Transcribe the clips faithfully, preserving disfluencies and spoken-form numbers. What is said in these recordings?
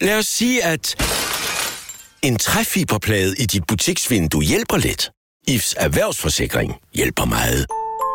Lad os sige, at en træfiberplade i dit butiksvindue hjælper lidt. I F's erhvervsforsikring hjælper meget.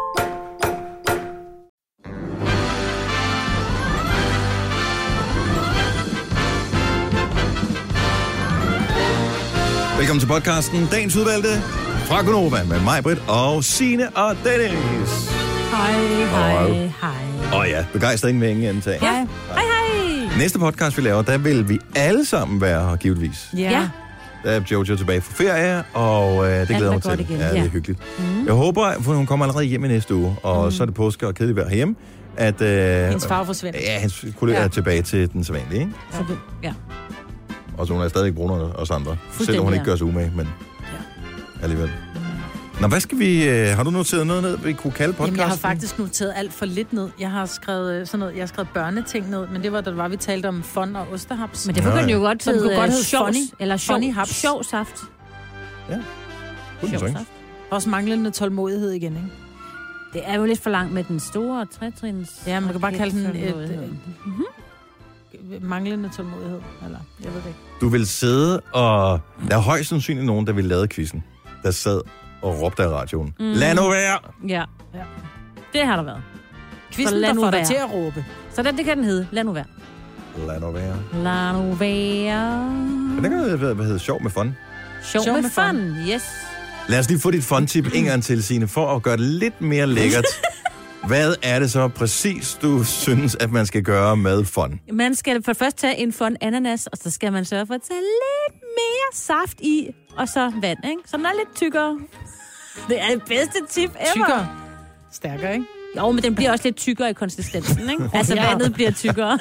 Velkommen til podcasten Dagens Udvalgte fra Gonova med mig, Britt og Signe og Dennis. Hej, hej, hej. Og ja, begejstring med ingen indtag. Ja, hej, hej. Næste podcast, vi laver, der vil vi alle sammen være her, givetvis. Ja. Der er Jojo tilbage fra ferie, og øh, det glæder mig til. Igen. Ja, det er hyggeligt. Mm. Jeg håber, for hun kommer allerede hjem i næste uge, og mm. så er det påske og kedeligt vejr herhjemme, at øh, hendes far forsvinder. Ja, hendes kollega ja. er tilbage til den sædvanlige, ikke? Ja. Så, ja. Og så hun er stadig brunere os andre, selvom hun ikke gør sig umage, men ja. alligevel. Nå, hvad skal vi... Øh, har du noteret noget ned, vi kunne kalde podcasten? Jamen, jeg har faktisk noteret alt for lidt ned. Jeg har skrevet sådan noget, jeg har skrevet børneting ned, men det var, da var, vi talte om fun og osterhaps. Men det kunne den jo godt hedde hedde godt hedde funny, eller funny haps. Sjov saft. Ja. Sjov saft. Også manglende tålmodighed igen, ikke? Det er jo lidt for langt med den store trætrins. Ja, man kan bare kalde den et, et, mm-hmm. manglende tålmodighed, eller jeg ved det ikke. Du vil sidde og... Der er højst sandsynligt nogen, der vil lave quizzen, der sad og råbte af radioen. Mm. Lad nu være! Ja. ja, det har der været. Quizzen, der får dig til at råbe. Så det, det kan den hedde. Lad nu være. Lad nu være. Lad nu være. Men det kan jo hvad hedder sjov med fun. Sjov, sjov med, med fun. fun, yes. Lad os lige få dit fun-tip en gang til, Signe, for at gøre det lidt mere lækkert. Hvad er det så præcis, du synes, at man skal gøre med fun? Man skal for først tage en fun ananas, og så skal man sørge for at tage lidt mere saft i, og så vand, ikke? Så den er lidt tykkere. Det er det bedste tip ever. Tykkere. Stærkere, ikke? Jo, men den bliver også lidt tykkere i konsistensen, ikke? Altså, ja. vandet bliver tykkere.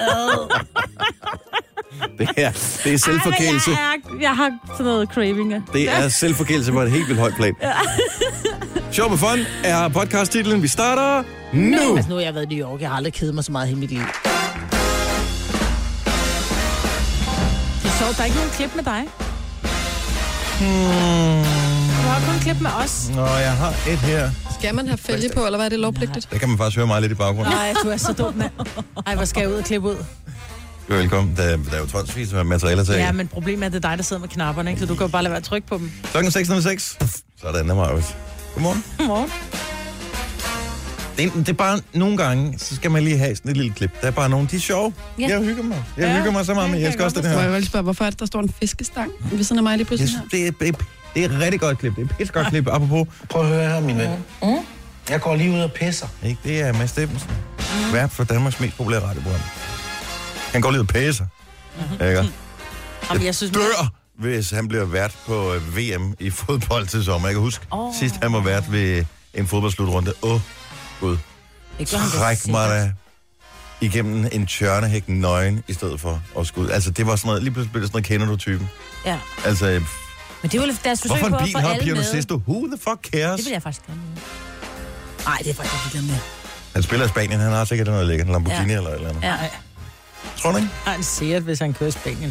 Det er, det er selvforkælelse. Ej, jeg, er, jeg har sådan noget cravinger. Det er selvforkælelse på et helt vildt højt plan. Ja. Sjov med fun er podcast-titlen. Vi starter nu. Altså, nu har jeg været i New York. Jeg har aldrig kedet mig så meget i mit liv. Det er sjovt. Der er ikke nogen klip med dig. Hmm. Du har kun klip med os. Nå, jeg har et her. Skal man have fælge på, eller hvad er det lovpligtigt? Det kan man faktisk høre meget lidt i baggrunden. Nej, du er så dum, mand. Ej, hvor skal jeg ud og klippe ud? Velkommen. Der, der er jo tonsvis af materialer til. Ja, men problemet er, at det er dig, der sidder med knapperne, ikke? Så du kan jo bare lade være at trykke på dem. Klokken seks nul seks. Sådan, der Marvis. Godmorgen. Godmorgen. Det, det er bare nogle gange, så skal man lige have sådan et lille klip. Der er bare nogle, de er sjove. Ja. Jeg hygger mig. Jeg ja. hygger mig så meget med. Jeg skal også det her. Må jeg vel spørge, hvorfor er det, der står en fiskestang ved siden af mig lige pludselig her? Det er, det, er, det er et rigtig godt klip. Det er et pisse godt klip. Apropos. Prøv at høre her, min ven. Mm. Jeg går lige ud og pisser. Ikke? Det er Mads Steffensen. Mm. Vært for Danmarks mest populære radioprogram. Han går lige ud og pisser. Mm-hmm. Ikke? Jamen, jeg synes, dør, hvis han bliver vært på V M i fodbold til sommer. Jeg kan huske, oh. sidst han var vært ved en fodboldslutrunde. Åh, oh, Gud. Træk mig da igennem en tjørnehæk nøgen i stedet for at skulle. Altså, det var sådan noget, lige pludselig blev det sådan noget, kender du typen? Ja. Altså, men det var deres forsøg hvorfor på en bil at få har alle Pio med. Sisto? Who the fuck cares? Det vil jeg faktisk gerne med. Nej, det er faktisk ikke med. Han spiller i Spanien, han har sikkert noget lækkert, en Lamborghini ja. eller eller andet. Ja. Tror du ikke? Han ser, hvis han kører i Spanien.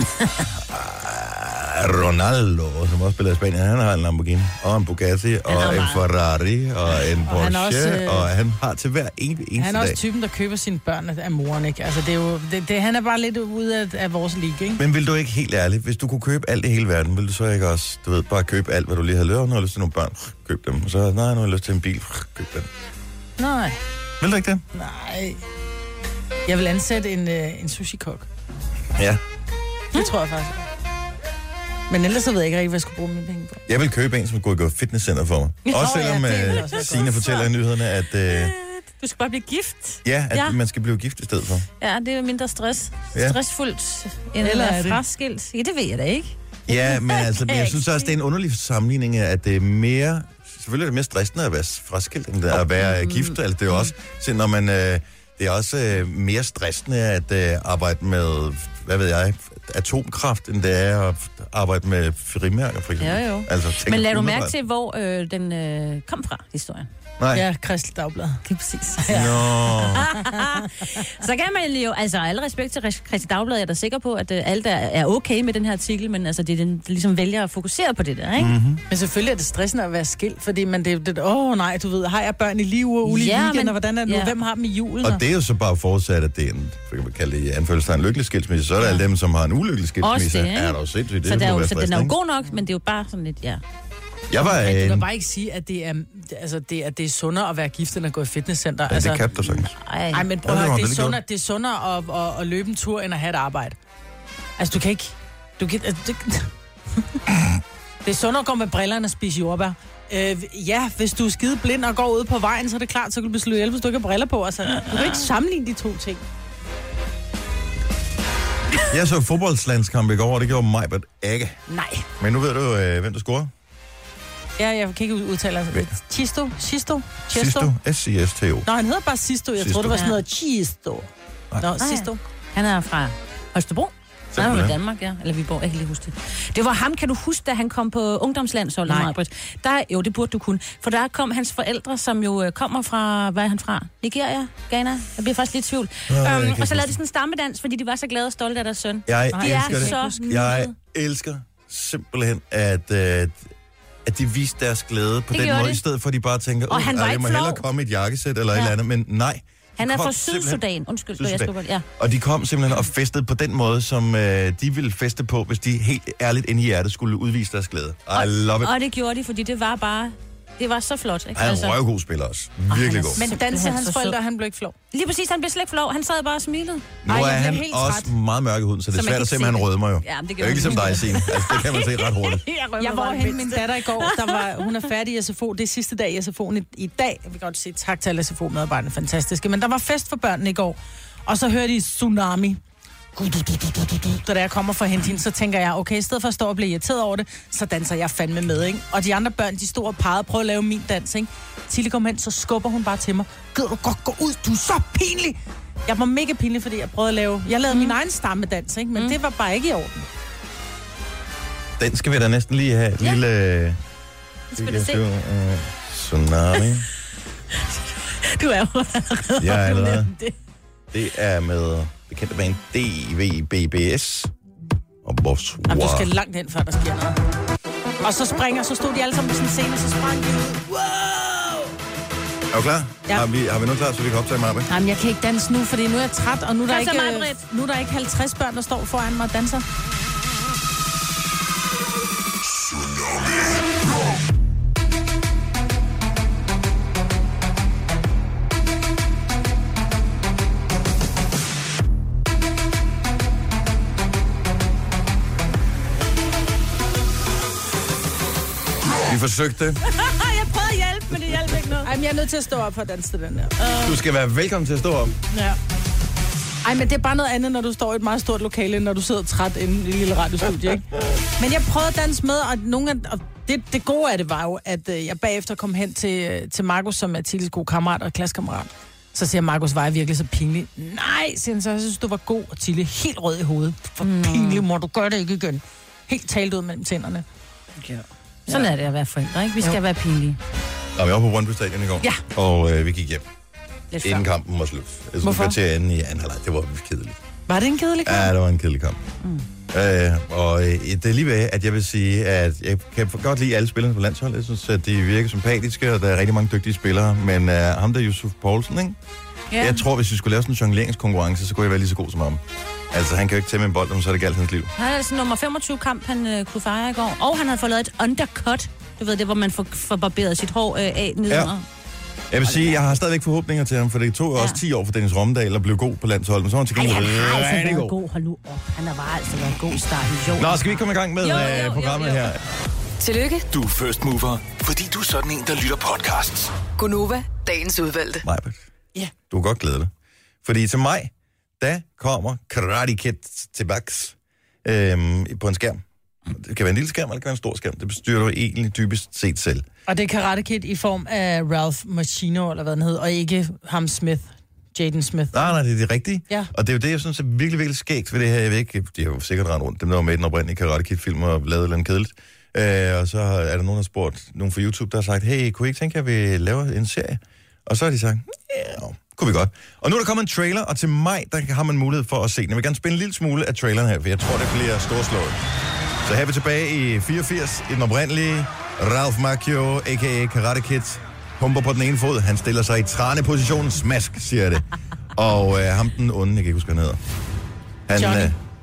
Ronaldo, som også spiller i Spanien, han har en Lamborghini, og en Bugatti, og en Ferrari, og en Porsche, og, også, øh, og han har til hver eneste dag. Han er også typen, der køber sine børn af moren, ikke? Altså, det er jo, det, det, han er bare lidt ude af, af vores liga, ikke? Men vil du ikke helt ærligt, hvis du kunne købe alt i hele verden, vil du så ikke også, du ved, bare købe alt, hvad du lige har lyst, nu har lyst til nogle børn, køb dem, og så, nej, nu har jeg lyst til en bil, køb den. Nej. Vil du ikke det? Nej. Jeg vil ansætte en, øh, en sushi-kok. Ja. Det tror jeg faktisk. Men ellers så ved jeg ikke rigtig, hvad jeg skulle bruge mine penge på. Jeg vil købe en, som kunne gå i fitnesscenter for mig. Også selvom ja, Signe fortæller i nyhederne, at... Øh, du skal bare blive gift. Ja, at ja. man skal blive gift i stedet for. Ja, det er jo mindre stress. Ja. Stressfuldt end at være fraskilt. Ja, det ved jeg da ikke. Ja, men altså, jeg synes også, det er en underlig sammenligning, at det er mere... Selvfølgelig er det mere stressende at være fraskilt, end at være gift. Altså, det er jo også... Så når man... Øh, det er også øh, mere stressende at øh, arbejde med, hvad ved jeg, atomkraft, end det er at arbejde med frimærker, for eksempel. Jo, jo. Altså, men lad du mærke til, hvor øh, den øh, kom fra, historien? Nej. Ja, Kristeligt Dagblad. Det er præcis. Ja. Så kan man jo, altså alle respekt til Kristeligt Dagblad, jeg er da sikker på, at øh, alt er, er okay med den her artikel, men altså det er den, ligesom vælger at fokusere på det der, ikke? Mm-hmm. Men selvfølgelig er det stressende at være skilt, fordi man det, det åh oh, nej, du ved, har jeg børn i liv og ulige ja, weekend, og hvordan er det nu? Ja. Hvem har dem i julen? Og det er jo så bare forudsat, at det er en, for kan man kalde det i anfølgelsestegn, lykkelig skilsmisse, så er der alle dem, som har en ulykkelig skilsmisse. Det, er der jo sindssygt. Så, det der er jo, så stress, den er jo ikke? god nok, men det er jo bare sådan lidt, ja. Jeg var Men du en... kan bare ikke sige, at det er, altså, det er, det er sundere at være gift, end at gå i fitnesscenter. Ja, altså, det kan du sagtens. Ej, Ej, men prøv Ja, at det høre, var det er veldig sundere, det er sundere at, at, at løbe en tur, end at have et arbejde. Altså, du kan ikke... Du kan, altså, det, det er sundere at gå med brillerne og spise jordbær. Øh, ja, hvis du er skide blind og går ud på vejen, så er det klart, så kan du blive slået ihjel, hvis du ikke har briller på. Altså, du kan ikke sammenligne de to ting. Jeg så fodboldslandskamp i går, og det gjorde mig, men ikke. Nej. Men nu ved du, øh, hvem der scorer. Ja, jeg kan ikke udtale altså. Chisto? Chisto? Sisto. S I S T O. Nå, han hedder bare Sisto. Jeg Sisto. troede, det var sådan noget Chisto. Nå, Sisto. Han er fra Holstebro. Han er Simpelthen. fra Danmark, ja. Eller Viborg, jeg kan lige huske det. Det var ham, kan du huske, da han kom på ungdomslandsholdet? Nej. Maj-Brit? Der, jo, det burde du kunne. For der kom hans forældre, som jo øh, kommer fra, hvad er han fra? Nigeria? Ghana? Jeg bliver faktisk lidt i tvivl. jeg øhm, kan og ikke så lavede huske de sådan en stammedans, fordi de var så glade og stolte af deres søn. Jeg De elsker er det. så Jeg nede. elsker simpelthen, at, øh, at de viste deres glæde på Det den gjorde måde, de. i stedet for at de bare tænker, Og åh, han var jeg ikke må flov. hellere komme i et jakkesæt eller ja. et Ja. eller andet, men nej. Han De er kom fra simpelthen- Sydsudan. Undskyld, jeg Sydsudan. skulle ja. Og de kom simpelthen og festede på den måde, som øh, de ville feste på, hvis de helt ærligt inde i hjertet skulle udvise deres glæde. I love it. Og det gjorde de, fordi det var bare... Det var så flot, ikke? Han er en røvgod spiller også. Virkelig god. Men Simpelthen danser hans så forældre, sød. han blev ikke flov. Lige præcis, han blev slet ikke flov. Han sad bare og smilede. Nu Ej, er jeg blev han helt også træt. meget mørk i huden, så det er Så man svært kan at se, ikke men han se det. rødmer jo. Ja, men det Det gør er jo ikke man. ligesom dig, Signe. Altså, det kan man se ret hurtigt. Jeg var henne med min datter i går. Der var, hun er færdig i S F O. Det er sidste dag i S F O'en i, i dag. Jeg vil godt sige tak til alle S F O-medarbejderne. Fantastiske. Men der var fest for børnene i går. Og så hørte de tsunami. Da jeg kommer for at hente hende, så tænker jeg, okay, i stedet for at stå og blive irriteret over det, så danser jeg fandme med, ikke? Og de andre børn, de stod og pegede, prøvede at lave min dans, ikke? Tilly kom hen, så skubber hun bare til mig. Gider du godt gå ud? Du er så pinlig! Jeg var mega pinlig, fordi jeg prøvede at lave... Jeg lavede mm. min egen stammedans, ikke? Men mm. det var bare ikke i orden. Den skal vi da næsten lige have. Et Ja. lille... Det skal du se. Uh, tsunami. Du er jo Jeg er allerede. det. Det er med det kendte band D V B B S. Og vores Jamen, du skal langt hen, før der sker noget. Og så springer, så stod de alle sammen på sådan en scene, og så sprang de ud. Wow! Er du klar? Ja. Har, vi, har vi nu klar, så vi kan optage Marbe? Jamen, jeg kan ikke danse nu, fordi nu er jeg træt, og nu er der, Kom så, ikke, Maj-Brit. nu er der ikke halvtreds børn, der står foran mig og danser. Vi forsøgte. Jeg prøvede at hjælpe, men det hjalp ikke noget. Ej, men jeg er nødt til at stå op for at danse til den der. Du skal være velkommen til at stå op. Ja. Ej, men det er bare noget andet, når du står i et meget stort lokale, end når du sidder træt inde i et lille radiostudie, ikke? Men jeg prøvede at danse med, og, nogle af, og det, det gode af det var jo, at øh, jeg bagefter kom hen til, øh, til Markus, som er Tilles gode kammerat og klassekammerat. Så siger Markus, var jeg virkelig så pinlig? Nej, siger han så, jeg synes, du var god, og Tille helt rød i hovedet. For mm. pinlig, må du gøre det ikke igen. Helt talt ud mellem tænderne. Ja. Sådan er det at være forældre, ikke? Vi skal jo. være pinlige. Og vi var på Brøndby Stadion i går. Ja. Og øh, vi gik hjem. Lidt Inden før. kampen var slut. Jeg Hvorfor? skulle til at ende i anden halvleg. Det var kedeligt. Var det en kedelig kamp? Ja, det var en kedelig kamp. Mm. Øh, og øh, det er lige ved, at jeg vil sige, at jeg kan godt lide alle spillerne på landsholdet. Jeg synes, at de virker sympatiske, og der er rigtig mange dygtige spillere. Men øh, ham der, Yusuf Poulsen, ikke? Ja. Jeg tror, hvis vi skulle lave sådan en jongleringskonkurrence, så kunne jeg være lige så god som ham. Altså, han kan jo ikke tage med en bold, om så er det galt hans liv. Han havde sådan nummer femogtyve kamp, han øh, kunne fejre i går. Og han havde fået lavet et undercut. Du ved, det hvor man får, får barberet sit hår øh, af nedenunder. Ja. Jeg vil sige, jeg har stadigvæk forhåbninger til ham, for det tog jo Ja. også ti år for Dennis Romdal at blive god på landsholdet, men så var han til Ej, gengæld han har altså rigtig været god. god. Hold nu op. Han har bare altså været god i starten. Jo. Nå, skal vi ikke komme i gang med Jo, jo, øh, jo, programmet jo. her? Tillykke, Du er first mover, fordi du er sådan en, der lytter podcasts. Gunova, dagens udvalgte. Majbert. Ja. Du kan godt glæde dig. Fordi til mig, der kommer Karate Kid tilbage øhm, på en skærm. Det kan være en lille skærm, eller det kan være en stor skærm. Det bestyrer du egentlig dybest set selv. Og det er Karate Kid i form af Ralph Macchino, eller hvad den hed, og ikke ham Smith, Jaden Smith. Nej, nej, det er det rigtige. Ja. Og det er jo det, jeg synes er virkelig, virkelig skægt ved det her. Jeg ved ikke, de har jo sikkert rendt rundt. Dem, der var med i den oprindelige Karate Kid-film og lavet noget kedeligt. Øh, og så er der nogen, der har spurgt nogen fra YouTube, der har sagt, hey, kunne I ikke tænke, at vi laver en serie? Og så har de sagt, ja, kunne vi godt. Og nu er der kommet en trailer, og til mig, der har man mulighed for at se den. Jeg vil gerne spille en lille smule af traileren her, for jeg tror, det bliver storslået. Så her er vi tilbage i fireogfirs, i den oprindelige Ralph Macchio, a k a. Karate Kid. Pumper på den ene fod, han stiller sig i trænepositionen, smask, siger jeg det. Og øh, ham den onde, jeg kan ikke huske, hvad han hedder. Han, Johnny. øh,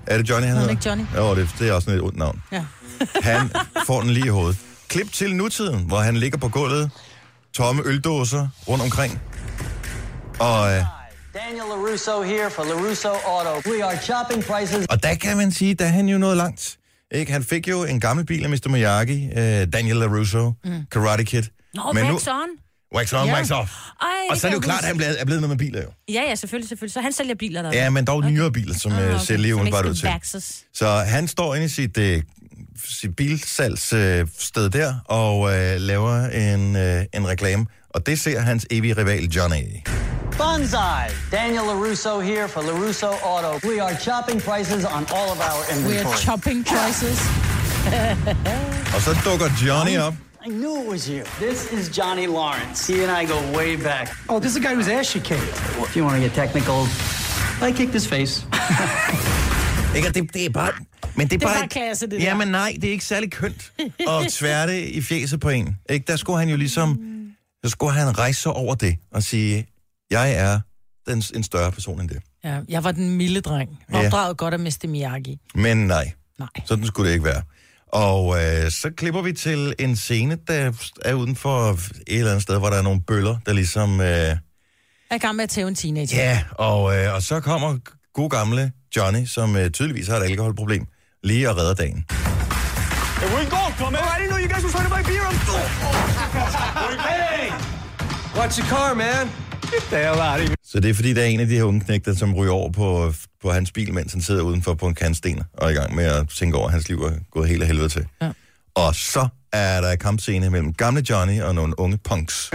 Er det Johnny, han hedder? ikke Johnny? Jo, det, det er også et ondt navn. Ja. Han får den lige i hovedet. Klip til nutiden, hvor han ligger på gulvet, tomme øldåser rundt omkring. Og, øh, Daniel LaRusso here for LaRusso Auto. We are chopping prices. og der kan man sige, da han jo nået langt. Ikke? Han fik jo en gammel bil af mister Miyagi, øh, Daniel LaRusso, mm. Karate Kid. Nå, Men wax nu, on. wax on, Ja. wax off. Ej, Og så er det jo klart, at han blevet, er blevet noget med biler jo. Ja, ja, selvfølgelig, selvfølgelig. Så han sælger biler der. Ja, men dog okay. nyere biler, som okay. ser lige umiddelbart ud til. Waxes. Så han står inde i sit, øh, sit bilsalgssted øh, der og øh, laver en, øh, en reklame. Og det ser hans evige rival Johnny. Bonsai. Daniel LaRusso here for LaRusso Auto. We are chopping prices on all of our We inventory. are chopping prices. Og så dukker Johnny op. I knew it was you. This is Johnny Lawrence. He and I go way back. Oh, this is a guy whose ass you kicked. If you want to get technical, I kicked his face. Ikke, det, det er bare... Men det er, Det er bare, bare klasse, det der. Ja, men nej, det er ikke særlig kønt at tværte i fjeset på en. Ikke? Der skulle han jo ligesom... Der skulle han rejse sig over det og sige, jeg er den, en større person end det. Ja, jeg var den milde dreng. Ja. Opdraget godt af mister Miyagi. Men nej, Nej. sådan skulle det ikke være. Og øh, så klipper vi til en scene, der er uden for et eller andet sted, hvor der er nogle bøller, der ligesom... Øh, Jeg er i gang med at tæve en teenager. ja, og, øh, og så kommer god gamle Johnny, som øh, tydeligvis har et alkoholproblem, lige og redder dagen. Hey, where you going, come man? Oh, I didn't know you guys were trying to buy beer. I'm... Hey! Watch your car, man. Get the hell out of here. Så det er fordi, der er en af de her unge knægter, som ryger over på, på hans bil, mens han sidder udenfor på en kantsten og er i gang med at tænke over, at hans liv er gået helt af helvede til. Ja. Og så er der kampscene mellem gamle Johnny og nogle unge punks.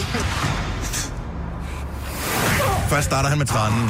Først starter han med tranen.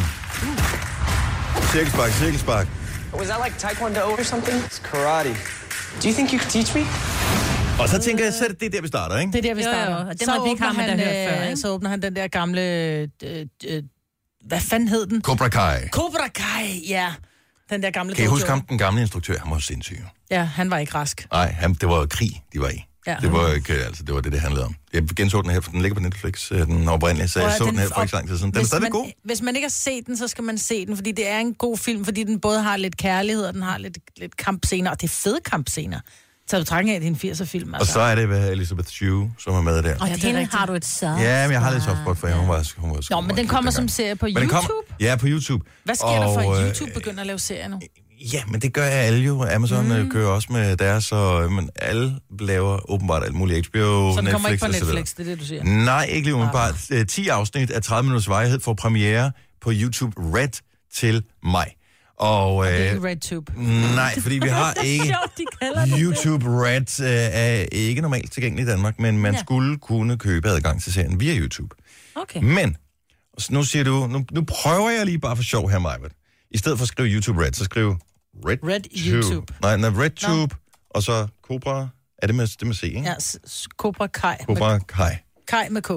Cirkelspark, cirkelspark. Was that like Taekwondo or something? It's karate. Do you think you could teach me? Og så tænker jeg, så er det, det er der, vi starter, ikke? Det er der, vi Jo, jo, starter. og det så, måtte vi ikke åbner have, han, man da hørt før, øh, ikke? så åbner han den der gamle... Øh, øh, hvad fanden hed den? Cobra Kai. Cobra Kai, ja. Den der gamle Kan I dojo. huske ham, den gamle instruktør? Han var sindssyg. Ja, han var ikke rask. Nej, han, det var krig, de var i. Ja. Det var ikke, altså, det var det, det handlede om. Jeg genså den her, for den ligger på Netflix, øh, den oprindelige, så jeg Prøv så at den her for ikke så lang tid siden. Den er hvis stadigvæk man, god. Hvis man ikke har set den, så skal man se den, fordi det er en god film, fordi den både har lidt kærlighed, og den har lidt, lidt kampscener, og det er fede kampscener. Så du trænger af, at det er en firser film, Og altså. så er det ved Elizabeth Shue, som er med der. Og Ja, ja, det er hende rigtigt. har du et soft. Ja, men jeg har lidt soft spot for hende. Hun var, hun var, Nå, hun men var den cute kommer som dengang. serie på Men den YouTube. Kommer, ja, på YouTube. Hvad sker der for, Og, at øh, YouTube begynder at lave serier nu? Ja, men det gør alle jo. Amazon mm. kører også med deres, og men alle laver åbenbart alt muligt. H B O, Så den Netflix kommer ikke på og så videre. Netflix, det er det, du siger? Nej, ikke lige umiddelbart. Ah. ti afsnit af tredive minutters varighed får premiere på YouTube Red til maj. Og, Det er øh, ikke RedTube. nej, fordi vi har ikke... Sjovt, de kalder det. YouTube Red øh, er ikke normalt tilgængelig i Danmark, men man ja. Ja. skulle kunne købe adgang til serien via YouTube. Okay. Men, så nu siger du, nu, nu prøver jeg lige bare for sjov her, Majbert. I stedet for at skrive YouTube Red, så skriv Red, Red YouTube. Nej, nej, RedTube, og så Cobra. Er det med, det med C, ikke? Ja, s- s- Cobra Kai. Cobra Med, Kai. Kai med K.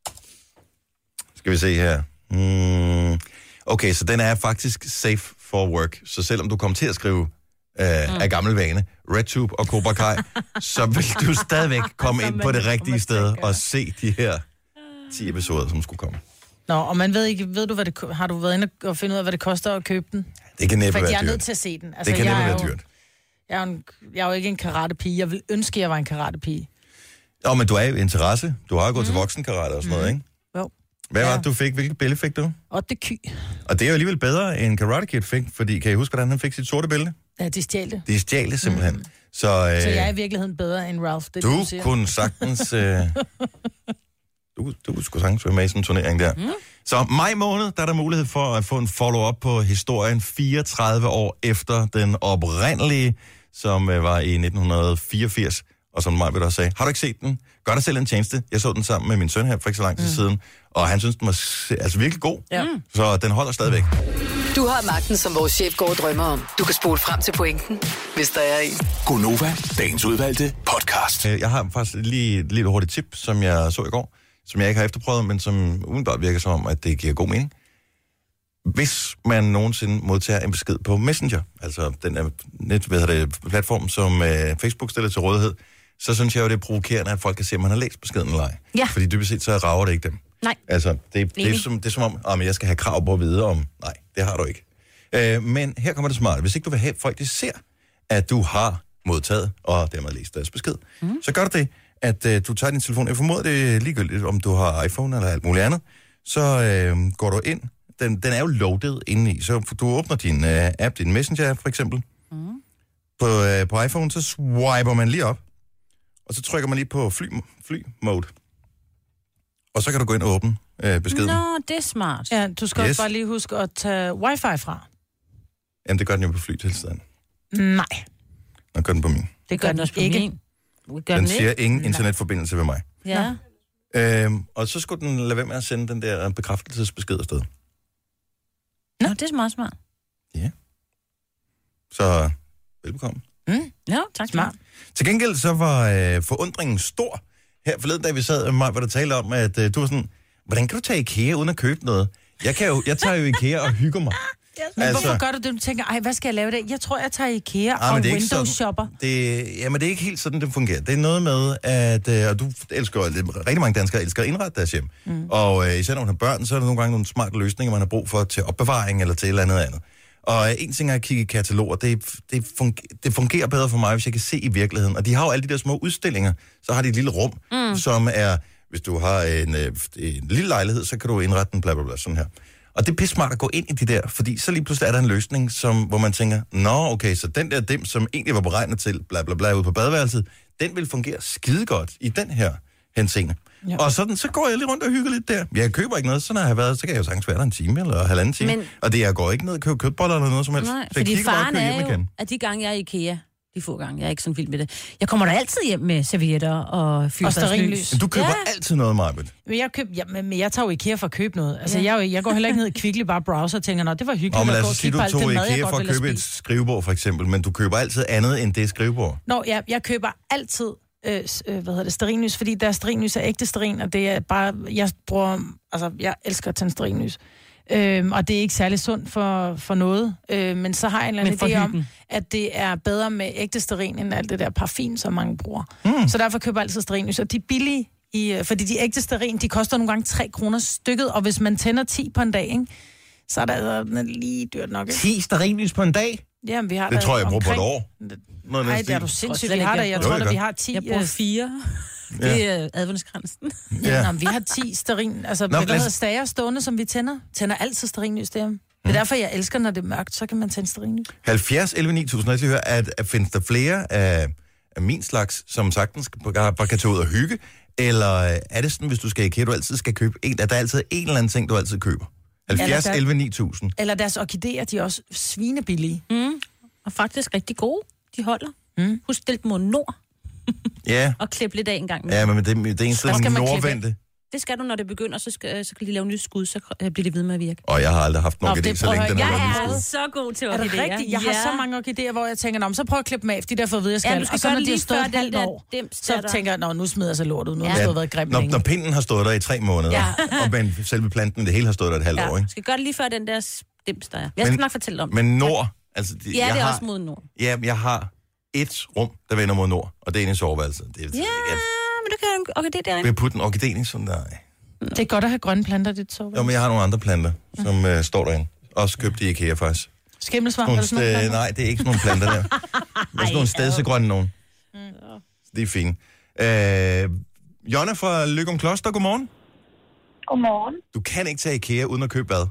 Skal vi se her. Hmm. Okay, så den er faktisk safe for work. Så selvom du kommer til at skrive øh, mm. af gammel vane, RedTube og Cobra Kai, så vil du stadigvæk komme ind på det rigtige sted og se de her ti episoder, som skulle komme. Nå, og man ved ikke, ved du, hvad det, ko- har du været inde og finde ud af, hvad det koster at købe den? Det kan næppe For jeg være er nødt dyrt. til at se den. Altså, Det kan jeg næppe er være jo- dyrt. Jeg er, jo en, jeg er jo ikke en karatepige. Jeg vil ønske, at jeg var en karatepige. Nå, men du er jo interesse. Du har jo gået mm. til voksenkarate og sådan noget, ikke? Jo. Hvad var Ja. det, du fik? Hvilket bælte fik du? Og det ky. Og det er jo alligevel bedre, end Karate Kid fik, fordi kan I huske, hvordan han fik sit sorte bælte? Ja, de stjal det. De stjal det simpelthen. Mm. Så, øh, Så jeg er i virkeligheden bedre end Ralph. Det, er det, du du siger. kunne sagtens... Øh, du, du skulle sagtens være med i sådan en turnering der. Mm. Så maj måned, der er der mulighed for at få en follow-up på historien fireogtredive år efter den oprindelige, som øh, var i nitten fireogfirs, og som mig vil også sagde, har du ikke set den? Gør dig selv en tjeneste. Jeg så den sammen med min søn her for ikke så lang tid mm. siden, og han synes, den var se- altså virkelig god. Ja. Så den holder stadigvæk. Du har magten, som vores chef går og drømmer om. Du kan spole frem til pointen, hvis der er en. Gonova, dagens udvalgte podcast. Øh, Jeg har faktisk lige et lille hurtigt tip, som jeg så i går, som jeg ikke har efterprøvet, men som umiddelbart virker som om, at det giver god mening. Hvis man nogensinde modtager en besked på Messenger, altså den er net, hvad hedder det, platform, som øh, Facebook stiller til rådighed, så synes jeg jo, det er provokerende, at folk kan se, om man har læst beskeden eller ej. Ja. Fordi dybest set, så rager det ikke dem. Nej. Altså, det, det, er, Enig. som, det er som om, at jeg skal have krav på at vide om, nej, det har du ikke. Øh, men her kommer det smart. Hvis ikke du vil have, folk de ser, at du har modtaget, og dermed læst deres besked, mm. så gør du det, at øh, du tager din telefon. Jeg formoder det er ligegyldigt, om du har iPhone eller alt muligt andet. Så øh, går du ind. Den, den er jo loaded indeni. Så du åbner din øh, app, din Messenger for eksempel. Mm. På, øh, på iPhone, så swiper man lige op. Og så trykker man lige på fly, fly mode. Og så kan du gå ind og åbne øh, beskeden. Nå, det er smart. Ja, du skal Yes. også bare lige huske at tage wifi fra. Jamen, det gør den jo på flytilstanden. Nej, Nå, gør den på min. det Gør gør den den også på ikke. min. Gør Den den siger ikke? ingen internetforbindelse ved mig. Ja. Øhm, og så skulle den lade være med at sende den der bekræftelsesbesked afsted. Nå, det er meget smart. Ja. Så velbekomme. Mm. Ja, tak. Smart. Til gengæld så var øh, forundringen stor. Her forleden, da vi sad med mig, hvor der talte om, at øh, du var sådan, hvordan kan du tage IKEA uden at købe noget? Jeg, kan jo, jeg tager jo IKEA og hygger mig. Men altså, hvorfor gør du det, du tænker, ej, hvad skal jeg lave i dag? Jeg tror, jeg tager IKEA Ah, og men det er ikke Windows sådan. shopper. Det, jamen, det er ikke helt sådan, det fungerer. Det er noget med, at øh, og du elsker, rigtig mange danskere elsker at indrette deres hjem. Mm. Og øh, især når man har børn, så er der nogle gange nogle smarte løsninger, man har brug for til opbevaring eller til et eller andet andet. Og øh, en ting er at kigge i kataloger, det, det, fungerer, det fungerer bedre for mig, hvis jeg kan se i virkeligheden. Og de har jo alle de der små udstillinger, så har de et lille rum, mm. som er, hvis du har en, øh, en lille lejlighed, så kan du indrette den bla bla bla, sådan her. Og det er pisse smart at gå ind i de der, fordi så lige pludselig er der en løsning, som, hvor man tænker, nå okay, så den der dim, som egentlig var beregnet til bla bla bla ude på badeværelset, den vil fungere skidegodt i den her henseende. Ja. Og sådan, så går jeg lige rundt og hygger lidt der. Jeg køber ikke noget, så når jeg har været, så kan jeg jo sagtens være der en time eller halvanden time. Men, og det, jeg går ikke ned og køber kødboller eller noget som helst. Nej, så jeg fordi faren bare er jo, igen. at de gange, jeg er i IKEA, de få gange, jeg er ikke sådan vild med det. Jeg kommer da altid hjem med servietter og fyrstadslys. Men du køber ja. altid noget, Marbet. Men jeg, køb, ja, men jeg tager jo IKEA for at købe noget. Altså, ja. jeg, jeg går heller ikke ned i Kvickly, bare browser og tænker, nå, det var hyggeligt. Nå, men at gå altså, og sige, kigge du på alt det tog mad, jeg IKEA godt for at vil have købe et spist. skrivebord, for eksempel, men du køber altid andet end det skrivebord. Nå, jeg, jeg køber altid øh, øh, hvad hedder det, stearinlys, fordi der stearinlys er ægte stearin, og det er bare, jeg bruger, altså, jeg elsker at tænde stearinlys. Øhm, og det er ikke særlig sundt for, for noget, øhm, men så har jeg en eller anden idé om, at det er bedre med ægte stearin, end alt det der parfum, som mange bruger. Mm. Så derfor køber jeg altid stearinlys, og de er billige, i, fordi de ægte stearin, de koster nogle gange tre kroner stykket, og hvis man tænder ti på en dag, ikke, så er det altså lige dyrt nok. Ikke? ti stearinlys på en dag? Jamen, vi har det tror jeg, jeg bruger omkring... på et år. Nej, det er du sindssygt. Vi har der, jeg tror, at vi har ti... Jeg bruger fire. Ja. Det er adventskransen. Ja. Nå, vi har ti stearin, altså Nå, hvad lad os... hedder stager stående, som vi tænder. Tænder altid stearinlys der. Det er derfor, jeg elsker, når det er mørkt, så kan man tænde stearinlys. halvfjerds elleve ni tusind, jeg skal høre, at, at findes der flere af, af min slags, som sagtens bare, bare kan tage ud og hygge, eller er det sådan, hvis du skal i IKEA, du altid skal købe en, at der er altid en eller anden ting, du altid køber? halvfjerds elleve ni tusind. Eller deres orkideer, de er også svinebillige. Mm. Og faktisk rigtig gode. De holder. Mm. Husk, stil dem mod nord. Ja. Og klip lidt af en gang. Ja, men det, det er eneste nordvendte. Det skal du, når det begynder, så skal, så kan de lave nye skud, så bliver det ved med at virke. Og jeg har aldrig haft en orkidé, så længe den jeg har er så god til orkidéer. Er det rigtigt? Jeg har ja. så mange orkidéer, hvor jeg tænker, nå, så prøv at klippe dem af, fordi derfor ved jeg, skal. Ja, og så når de har stået et halvt år, så tænker jeg, nå, nu smider jeg så lort ud. Nu har ja. det været grimt når, længe. når pinden har stået der i tre måneder, ja. og men selve planten, det hele har stået der et halvt ja. år, ikke? Skal gøre det lige før den der dims, der er. Jeg skal men, nok fortælle om det. Men nord, altså... De, ja, det er har, også mod nord. Ja, jeg har et rum, der vender mod nord, og det er inde i soveværelset. Det er, ja, jeg, men du kan orkidé derinde. Vil jeg putte en orkidé i sådan der? Det er godt at have grønne planter i dit soveværelse. Jo, men jeg har nogle andre planter, som øh, står derinde. Også købt i IKEA, faktisk. Skimmelsvamp eller sådan noget? Nej, det er ikke sådan nogle planter der. Det er sådan nogle stedsegrønne nogen. Mm. Det er fint. Øh, Jonna fra Løgum Kloster, godmorgen. Godmorgen. Du kan ikke tage IKEA uden at købe hvad?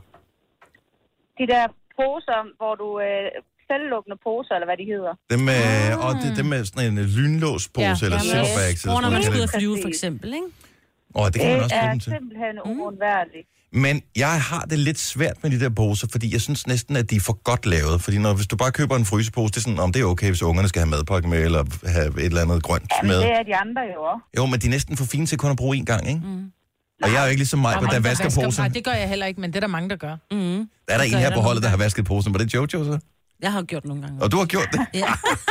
De der poser, hvor du... Øh, selvlukkende poser, eller hvad de hedder. Dem med, ah. og det, dem med sådan en lynlåspose, ja, eller silverbags. Hvor når man skal ud og flyve, for eksempel, ikke? Åh, det kan man også bruge dem til. Det er simpelthen uundværligt. Men jeg har det lidt svært med de der poser, fordi jeg synes næsten, at de er for godt lavet. Fordi når, hvis du bare køber en frysepose, det er sådan, om det er okay, hvis ungerne skal have madpakke med, eller have et eller andet grønt ja, med. det er de andre jo også. Jo, men de er næsten for fine til kun at bruge én gang, ikke? Mm. Og jeg er jo ikke ligesom mig, der vasker posen. Nej, det gør jeg heller ikke, men det er der mange, der gør. Mm. Der er der en her på holdet, der har vasket posen. Var det Jojo så? Jeg har gjort nogle gange. Og du har gjort det? Ja.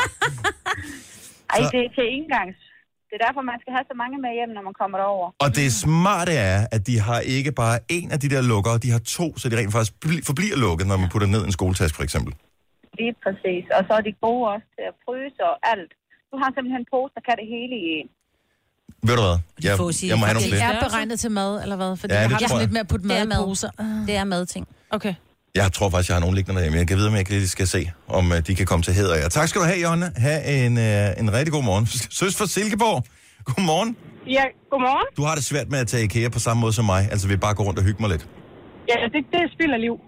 Ej, det er til engangs. Det er derfor, man skal have så mange med hjem, når man kommer derover. Og det smarte er, at de har ikke bare en af de der lukker, de har to, så de rent faktisk forbliver lukket, når man putter ned en skoletaske, for eksempel. Lige præcis. Og så er de gode også til at fryse og alt. Du har simpelthen en pose, der kan det hele i en. Ved du hvad? Jeg, jeg må have nogle flere. Det er beregnet til mad, eller hvad? Fordi ja, jeg har det sådan lidt med at putte mad i poser. Det er madting. Okay. Jeg tror faktisk, jeg har nogen liggende derhjemme. Jeg kan vide, om jeg lige skal se, om uh, de kan komme til hæder. Ja. Tak skal du have, Jonna. Ha' en, uh, en rigtig god morgen. Søs fra Silkeborg. Godmorgen. Ja, godmorgen. Du har det svært med at tage IKEA på samme måde som mig. Altså, vi bare går rundt og hygge mig lidt. Ja, det, det er spild af liv.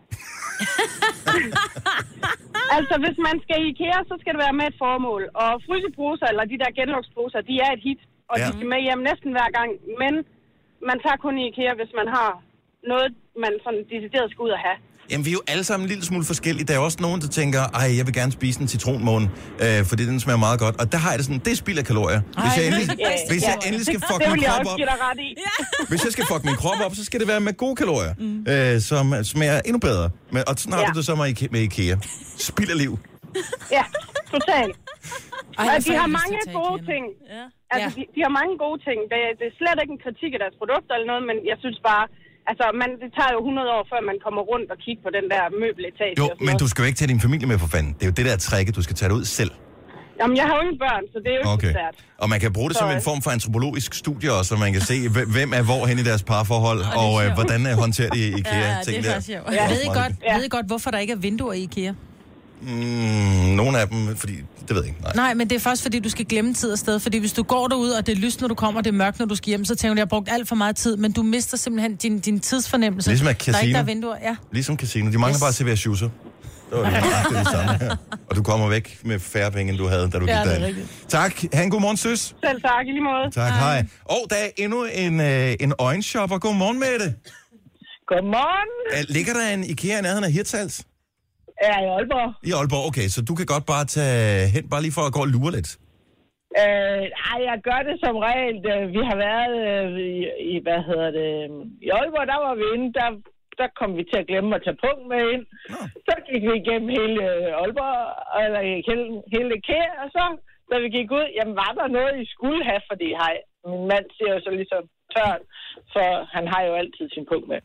Altså, hvis man skal i IKEA, så skal det være med et formål. Og fryseposer, eller de der genluksposer, de er et hit. Og ja. De skal med hjem næsten hver gang. Men man tager kun i IKEA, hvis man har noget, man sådan decideret skal ud at have. Jamen, vi er jo alle sammen en lille smule forskellige. Der er også nogen, der tænker, ej, jeg vil gerne spise en citronmåne, øh, fordi den smager meget godt. Og der har jeg det sådan, det er spild af kalorier. Ej, hvis jeg endelig, ja, hvis jeg ja. endelig skal fuck det min krop op... Ret i. Hvis jeg skal fuck min krop op, så skal det være med gode kalorier, mm. øh, som smager endnu bedre. Men, og snart ja. er det så med, med IKEA. Spild af liv. Ja, totalt. Ej, og de har mange gode ting. Ja. Altså, ja. de, de har mange gode ting. Det, det er slet ikke en kritik af deres produkter eller noget, men jeg synes bare... Altså, man, det tager jo hundrede år, før man kommer rundt og kigger på den der møbeletage. Jo, men du skal jo ikke tage din familie med for fanden. Det er jo det der tricket, du skal tage det ud selv. Jamen, jeg har jo ingen børn, så det er jo okay. ikke svært. Og man kan bruge det så, som en form for antropologisk studie også, så man kan se, hvem er hvor hen i deres parforhold, og, og øh, hvordan øh, håndterer de IKEA. Ja, det er faktisk sjovt. Ja. Ved, I godt, ja. ved I godt, hvorfor der ikke er vinduer i IKEA? Mm, nogle af dem, fordi... Det ved jeg ikke, nej. Nej, men det er først, fordi du skal glemme tid og sted. Fordi hvis du går derud, og det er lyst, når du kommer, og det er mørkt, når du skal hjem, så tænker du, at jeg har brugt alt for meget tid, men du mister simpelthen din, din tidsfornemmelse. Ligesom at casino. Der er ikke der vinduer, ja. Ligesom casino. De mangler yes. bare at servere schusser. Det var det, det, det samme her. Og du kommer væk med færre penge, end du havde, da du ja, gik derind. Tak. Ha' en god morgen, søs. Selv tak, i lige måde. Tak, hej. hej. Og der er endnu en, øh, en øjenshopper. Godmorgen med det. Godmorgen. Ligger der en IKEA i nærheden af Hirtshals? Ja, i Aalborg. I Aalborg, okay. Så du kan godt bare tage hen, bare lige for at gå og lure lidt? Øh, ej, jeg gør det som regel. Vi har været øh, i, i, hvad hedder det, i Aalborg, der var vi inde, der, der kom vi til at glemme at tage punkt med ind. Nå. Så gik vi igennem hele Aalborg, eller hele, hele IKEA, og så, da vi gik ud, jamen var der noget, I skulle have, fordi hej, min mand siger jo så ligesom tørt, for han har jo altid sin punkt med.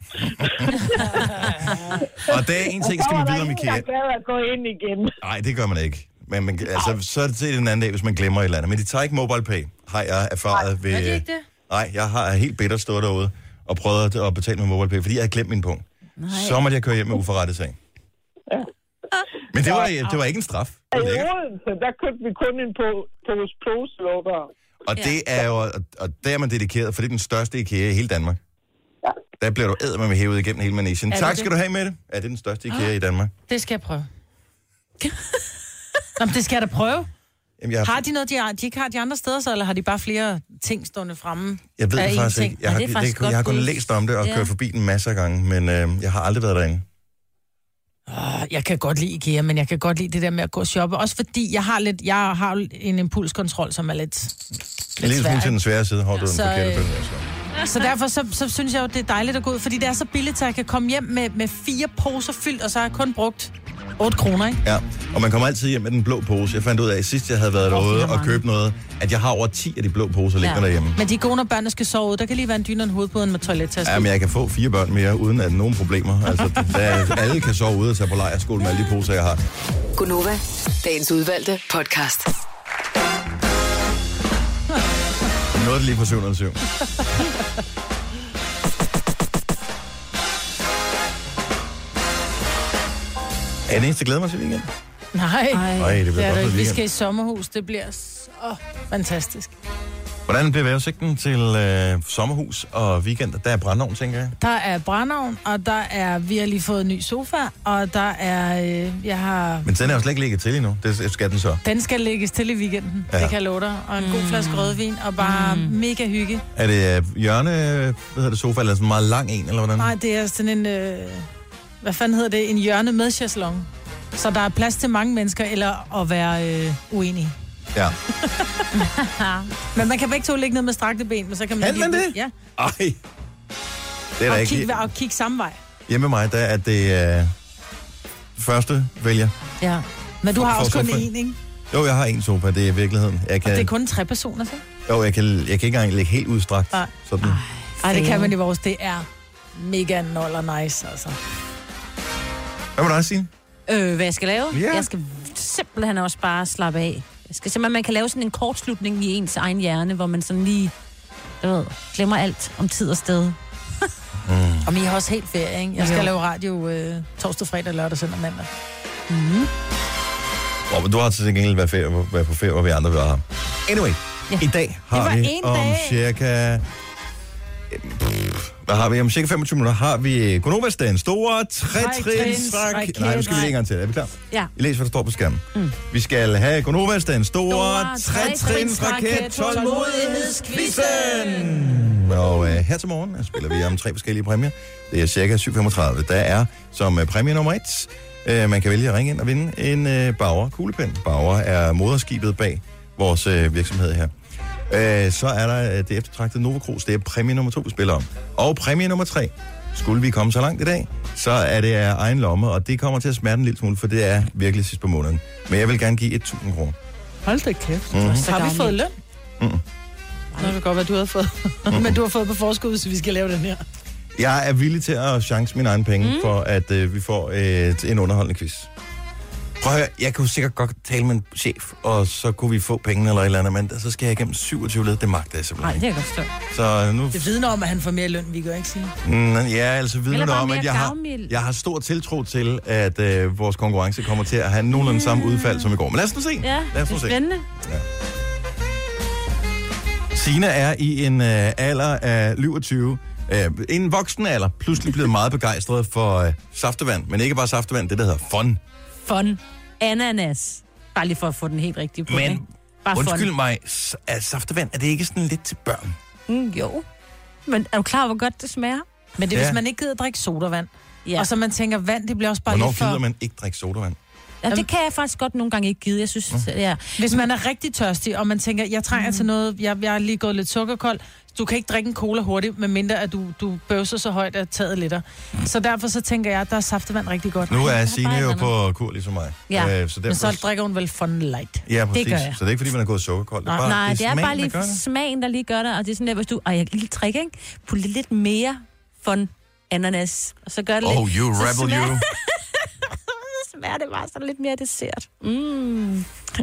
Og det er en ting, skal man vide om IKEA. Jeg er glad at gå ind igen. Nej, det gør man ikke. Men man, altså, så er det til en anden dag, hvis man glemmer et eller andet. Men de tager ikke MobilePay, har jeg erfaret Nej, ved... Er det ikke det? Nej, jeg har helt bittert stået derude og prøvet at betale med MobilePay, fordi jeg havde glemt min punkt. Nej. Så måtte jeg køre hjem med uforrettet sag. Ja. Men det var, det var ikke en straf. I Odense, der købte vi kun en pose poselukker. Og det er jo, og der er man dedikeret, for det er den største IKEA i hele Danmark. Ja. Der bliver du eddermame hævet igennem hele manesien. Tak skal det? du have med det. Er det den største IKEA ah, i Danmark? Det skal jeg prøve. Nå, det skal jeg da prøve. Jamen, jeg har... har de noget, de, de ikke har de andre steder så, eller har de bare flere ting stående fremme? Jeg ved det faktisk ikke. Jeg har, ja, det det, jeg har kun læst om det og ja. kørt forbi den masser af gange, men øh, jeg har aldrig været derinde. Oh, jeg kan godt lide IKEA, men jeg kan godt lide det der med at gå og shoppe. Også fordi jeg har lidt, jeg har en impulskontrol, som er lidt, lidt lidt svær. Til den svære side, har du så, den forkerte øh... bønne. Så derfor så, så synes jeg jo, det er dejligt at gå ud, fordi det er så billigt, så jeg kan komme hjem med, med fire poser fyldt, og så har jeg kun brugt otte kroner, ikke? Ja, og man kommer altid hjem med den blå pose. Jeg fandt ud af, at sidst jeg havde været oh, derude og købt noget, at jeg har over ti af de blå poser liggende ja. derhjemme. Men de gode, når børnene skal sove ud, der kan lige være en dyne og en hovedpude med toilettaske. Ja, men jeg kan få fire børn mere, uden at nogen problemer. Altså, der, alle kan sove ude og tage på lejrskole med alle de poser, jeg har. Gunova, dagens udvalgte podcast. Noget lige på syv nul syv. Er det eneste, glæder mig til weekend? Nej, Ej, det bliver det godt vi skal i sommerhus. Det bliver så fantastisk. Hvordan bliver vejrudsigten til øh, sommerhus og weekend? Der er brændeovn, tænker jeg. Der er brændeovn, og der er, vi har lige fået en ny sofa, og der er, øh, jeg har... Men den er jo slet ikke ligget til endnu. Det skal den så. Den skal lægges til i weekenden, ja. Det kan jeg love dig. Og en mm. god flaske rødvin, og bare mm. mega hygge. Er det øh, hjørne, hvad hedder det, sofa, eller sådan en meget lang en, eller hvordan? Nej, det er sådan en, øh, hvad fanden hedder det, en hjørne med chaiselong. Så der er plads til mange mennesker, eller at være øh, uenige. Ja. Men man kan begge to ligge ned med strakte ben, men så kan man... Kan man det? Ja. Ej. Det er og da kigge, ikke... og kigge samme vej. Hjemme med mig, der er det øh, første vælger. Ja. Men du for, har også kun sofa. én, ikke? Jo, jeg har en sofa, det er i virkeligheden. Jeg kan... Og det er kun tre personer, så? Jo, jeg kan, jeg kan ikke engang ligge helt udstrakt. Nej. Sådan. Ej, det kan man i vores. Det er mega noller nice, altså. Hvad må du også sige? Øh, hvad jeg skal lave? Yeah. Jeg skal simpelthen også bare slappe af. Jeg skal simpelthen, man kan lave sådan en kortslutning i ens egen hjerne, hvor man sådan lige, du ved, glemmer alt om tid og sted. mm. Og I har også helt ferie, ikke? Jeg skal jo. lave radio øh, torsdag, fredag, lørdag, søndag, mandag. Mm. Oh, men du har til gengæld været, ferie, været på ferie, hvor vi andre vil have. Anyway, ja. I dag har vi om dag. cirka... Hvad har vi? Om cirka femogtyve minutter har vi Gonovas den store tre-trins-raket. Nej, nu skal vi lige en gang til. Er vi klar? Ja. I læser, hvad der står på skærmen. Mm. Vi skal have Gonovas den store tre-trins-raket tålmodighedsquizzen. Og øh, her til morgen spiller vi om tre forskellige præmier. Det er cirka syv femogtredive. Der er som øh, præmie nummer et. Øh, man kan vælge at ringe ind og vinde en øh, Bauer kuglepen. Bauer er moderskibet bag vores øh, virksomhed her. Øh, så er der det eftertragtede Nova Cruz. Det er præmie nummer to, vi spiller om. Og præmie nummer tre. Skulle vi komme så langt i dag, så er det af egen lomme, og det kommer til at smerte en lille smule, for det er virkelig sidst på måneden. Men jeg vil gerne give tusind kroner. Hold da kæft. Mm-hmm. Har vi fået løn? Mm-hmm. Nå, det kan godt være, du havde fået. Mm-hmm. Men du har fået på forskud, så vi skal lave den her. Jeg er villig til at chance mine egne penge, mm. for at øh, vi får et, en underholdende quiz. Prøv at høre, jeg kunne sikkert godt tale med en chef, og så kunne vi få pengene eller et eller andet, men så skal jeg igennem syvogtyve led. Det magter jeg simpelthen. Nej, det er godt stå. Så nu... Det vidner om, at han får mere løn, vi gør ikke sige. Mm, ja, altså vidner det om, at jeg har, jeg har stor tiltro til, at øh, vores konkurrence kommer til at have nogenlunde samme udfald som i går. Men lad os nu se. Ja, lad os nu det er se. spændende. Ja. Signe er i en øh, alder af syvogtyve. Øh, en voksen alder, pludselig blevet meget begejstret for øh, saftevand. Men ikke bare saftevand, det der hedder fun. Fun. Ananas. Bare lige for at få den helt rigtige på. Men, ikke? Bare undskyld fun. mig, er saftevand, er det ikke sådan lidt til børn? Mm, jo. Men er du klar, hvor godt det smager? Men det er, Ja. hvis man ikke gider at drikke sodavand. Ja. Og så man tænker, vand, det bliver også bare Hvornår lidt for... gider man ikke drikke sodavand? Ja, det kan jeg faktisk godt nogle gange ikke give. Jeg synes, Mm. ja. Hvis man er rigtig tørstig, og man tænker, jeg trænger mm. til noget, jeg, jeg er lige gået lidt sukkerkold, du kan ikke drikke en cola hurtigt, medmindre at du, du bøvser så højt, at taget lidt. Mm. Så derfor så tænker jeg, at der er saftevand rigtig godt. Nu er bare Signe et jo eller på kur ligesom mig. Ja, øh, så men så drikker hun vel Fun Light. Ja, præcis. Det gør jeg. Så det er ikke, fordi man er gået sukkerkold. Det er bare, Nej, det det er, er smagen, bare lige der gør det. smagen, der lige gør det. Og det er sådan der, hvis du... Og jeg kan lige trick, ikke? Putte lidt mere Fun ananas. Og så gør det Oh, lidt... you så rebel smager- you. så smager det bare sådan lidt mere dessert. Mm.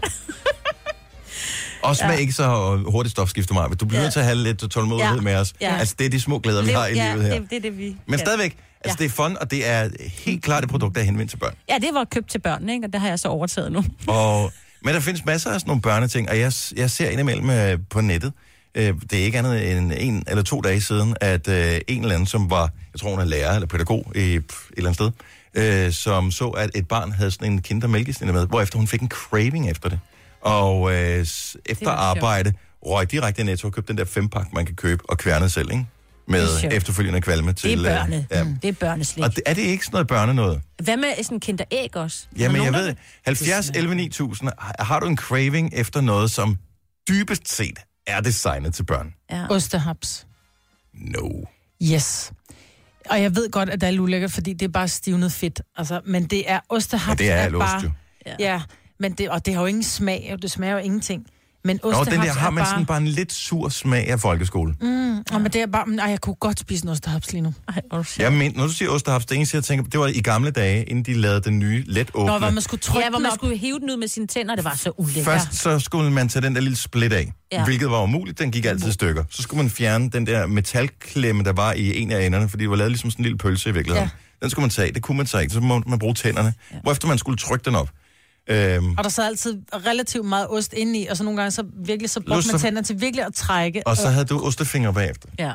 Også med Ja. ikke så hurtigt stofskifte mig. Du bliver Ja. nødt til at have lidt tålmodighed Ja. med os. Ja. Altså, det er de små glæder, vi har i ja, livet her. Det, det er det, vi... Men ja. stadigvæk, altså Ja. det er fun, og det er helt klart et produkt, der er henvendt til børn. Ja, det var købt til børn, ikke? Og det har jeg så overtaget nu. Og, men der findes masser af sådan nogle børneting, og jeg, jeg ser indimellem øh, på nettet, øh, det er ikke andet end en eller to dage siden, at øh, en eller anden, som var, jeg tror hun er lærer eller pædagog i pff, et eller andet sted, øh, som så, at et barn havde sådan en kindermælkesnit med, hvorefter hun fik en craving efter det. Og øh, s- efter arbejde røg direkte i Netto og købte den der fempak, man kan købe og kværne selv, ikke? Med Det er sjovt. efterfølgende kvalme til... Det er børne. Øh, ja. Mm, det er børneslik. Og det, er det ikke sådan noget børne noget? Hvad med sådan kinderæg også? Er Jamen, der jeg nogen, ved, der- halvfjerds elleve ni tusind, har, har du en craving efter noget, som dybest set er designet til børn? Ja. Ostehaps. No. Yes. Og jeg ved godt, at der er ulækkert, fordi det er bare stivnet fedt. Altså, men det er ostehaps. Men det er er alt ost, bare, jo. Ja, ja, men det, og det har jo ingen smag, og det smager jo ingenting. Men Nå, ostehaps den der har er man bare... sådan bare en lidt sur smag af folkeskole. Mm, ja. Men det er bare... Ej, jeg kunne godt spise en ostehaps lige nu. Ej, oh, Jeg men, når du siger ostehaps, det eneste, jeg tænker på, det var i gamle dage, inden de lavede den nye let åbne. Nå, hvor man skulle trykke Ja, hvor den man op. skulle hive den ud med sine tænder, det var så ulækkert. Først så skulle man tage den der lille split af, Ja. ja. hvilket var umuligt, den gik altid i stykker. Så skulle man fjerne den der metalklemme, der var i en af enderne, fordi det var lavet ligesom sådan en lille pølse i virkeligheden. Ja. Den skulle man tage, det kunne man tage ikke, så må man bruge tænderne, ja. Hvorefter man skulle trykke den op. Øhm, Og der sad altid relativt meget ost indeni, og så nogle gange så virkelig så brugte Lyst man til- tænder til virkelig at trække. og så havde du ostefingre bagefter. Ja.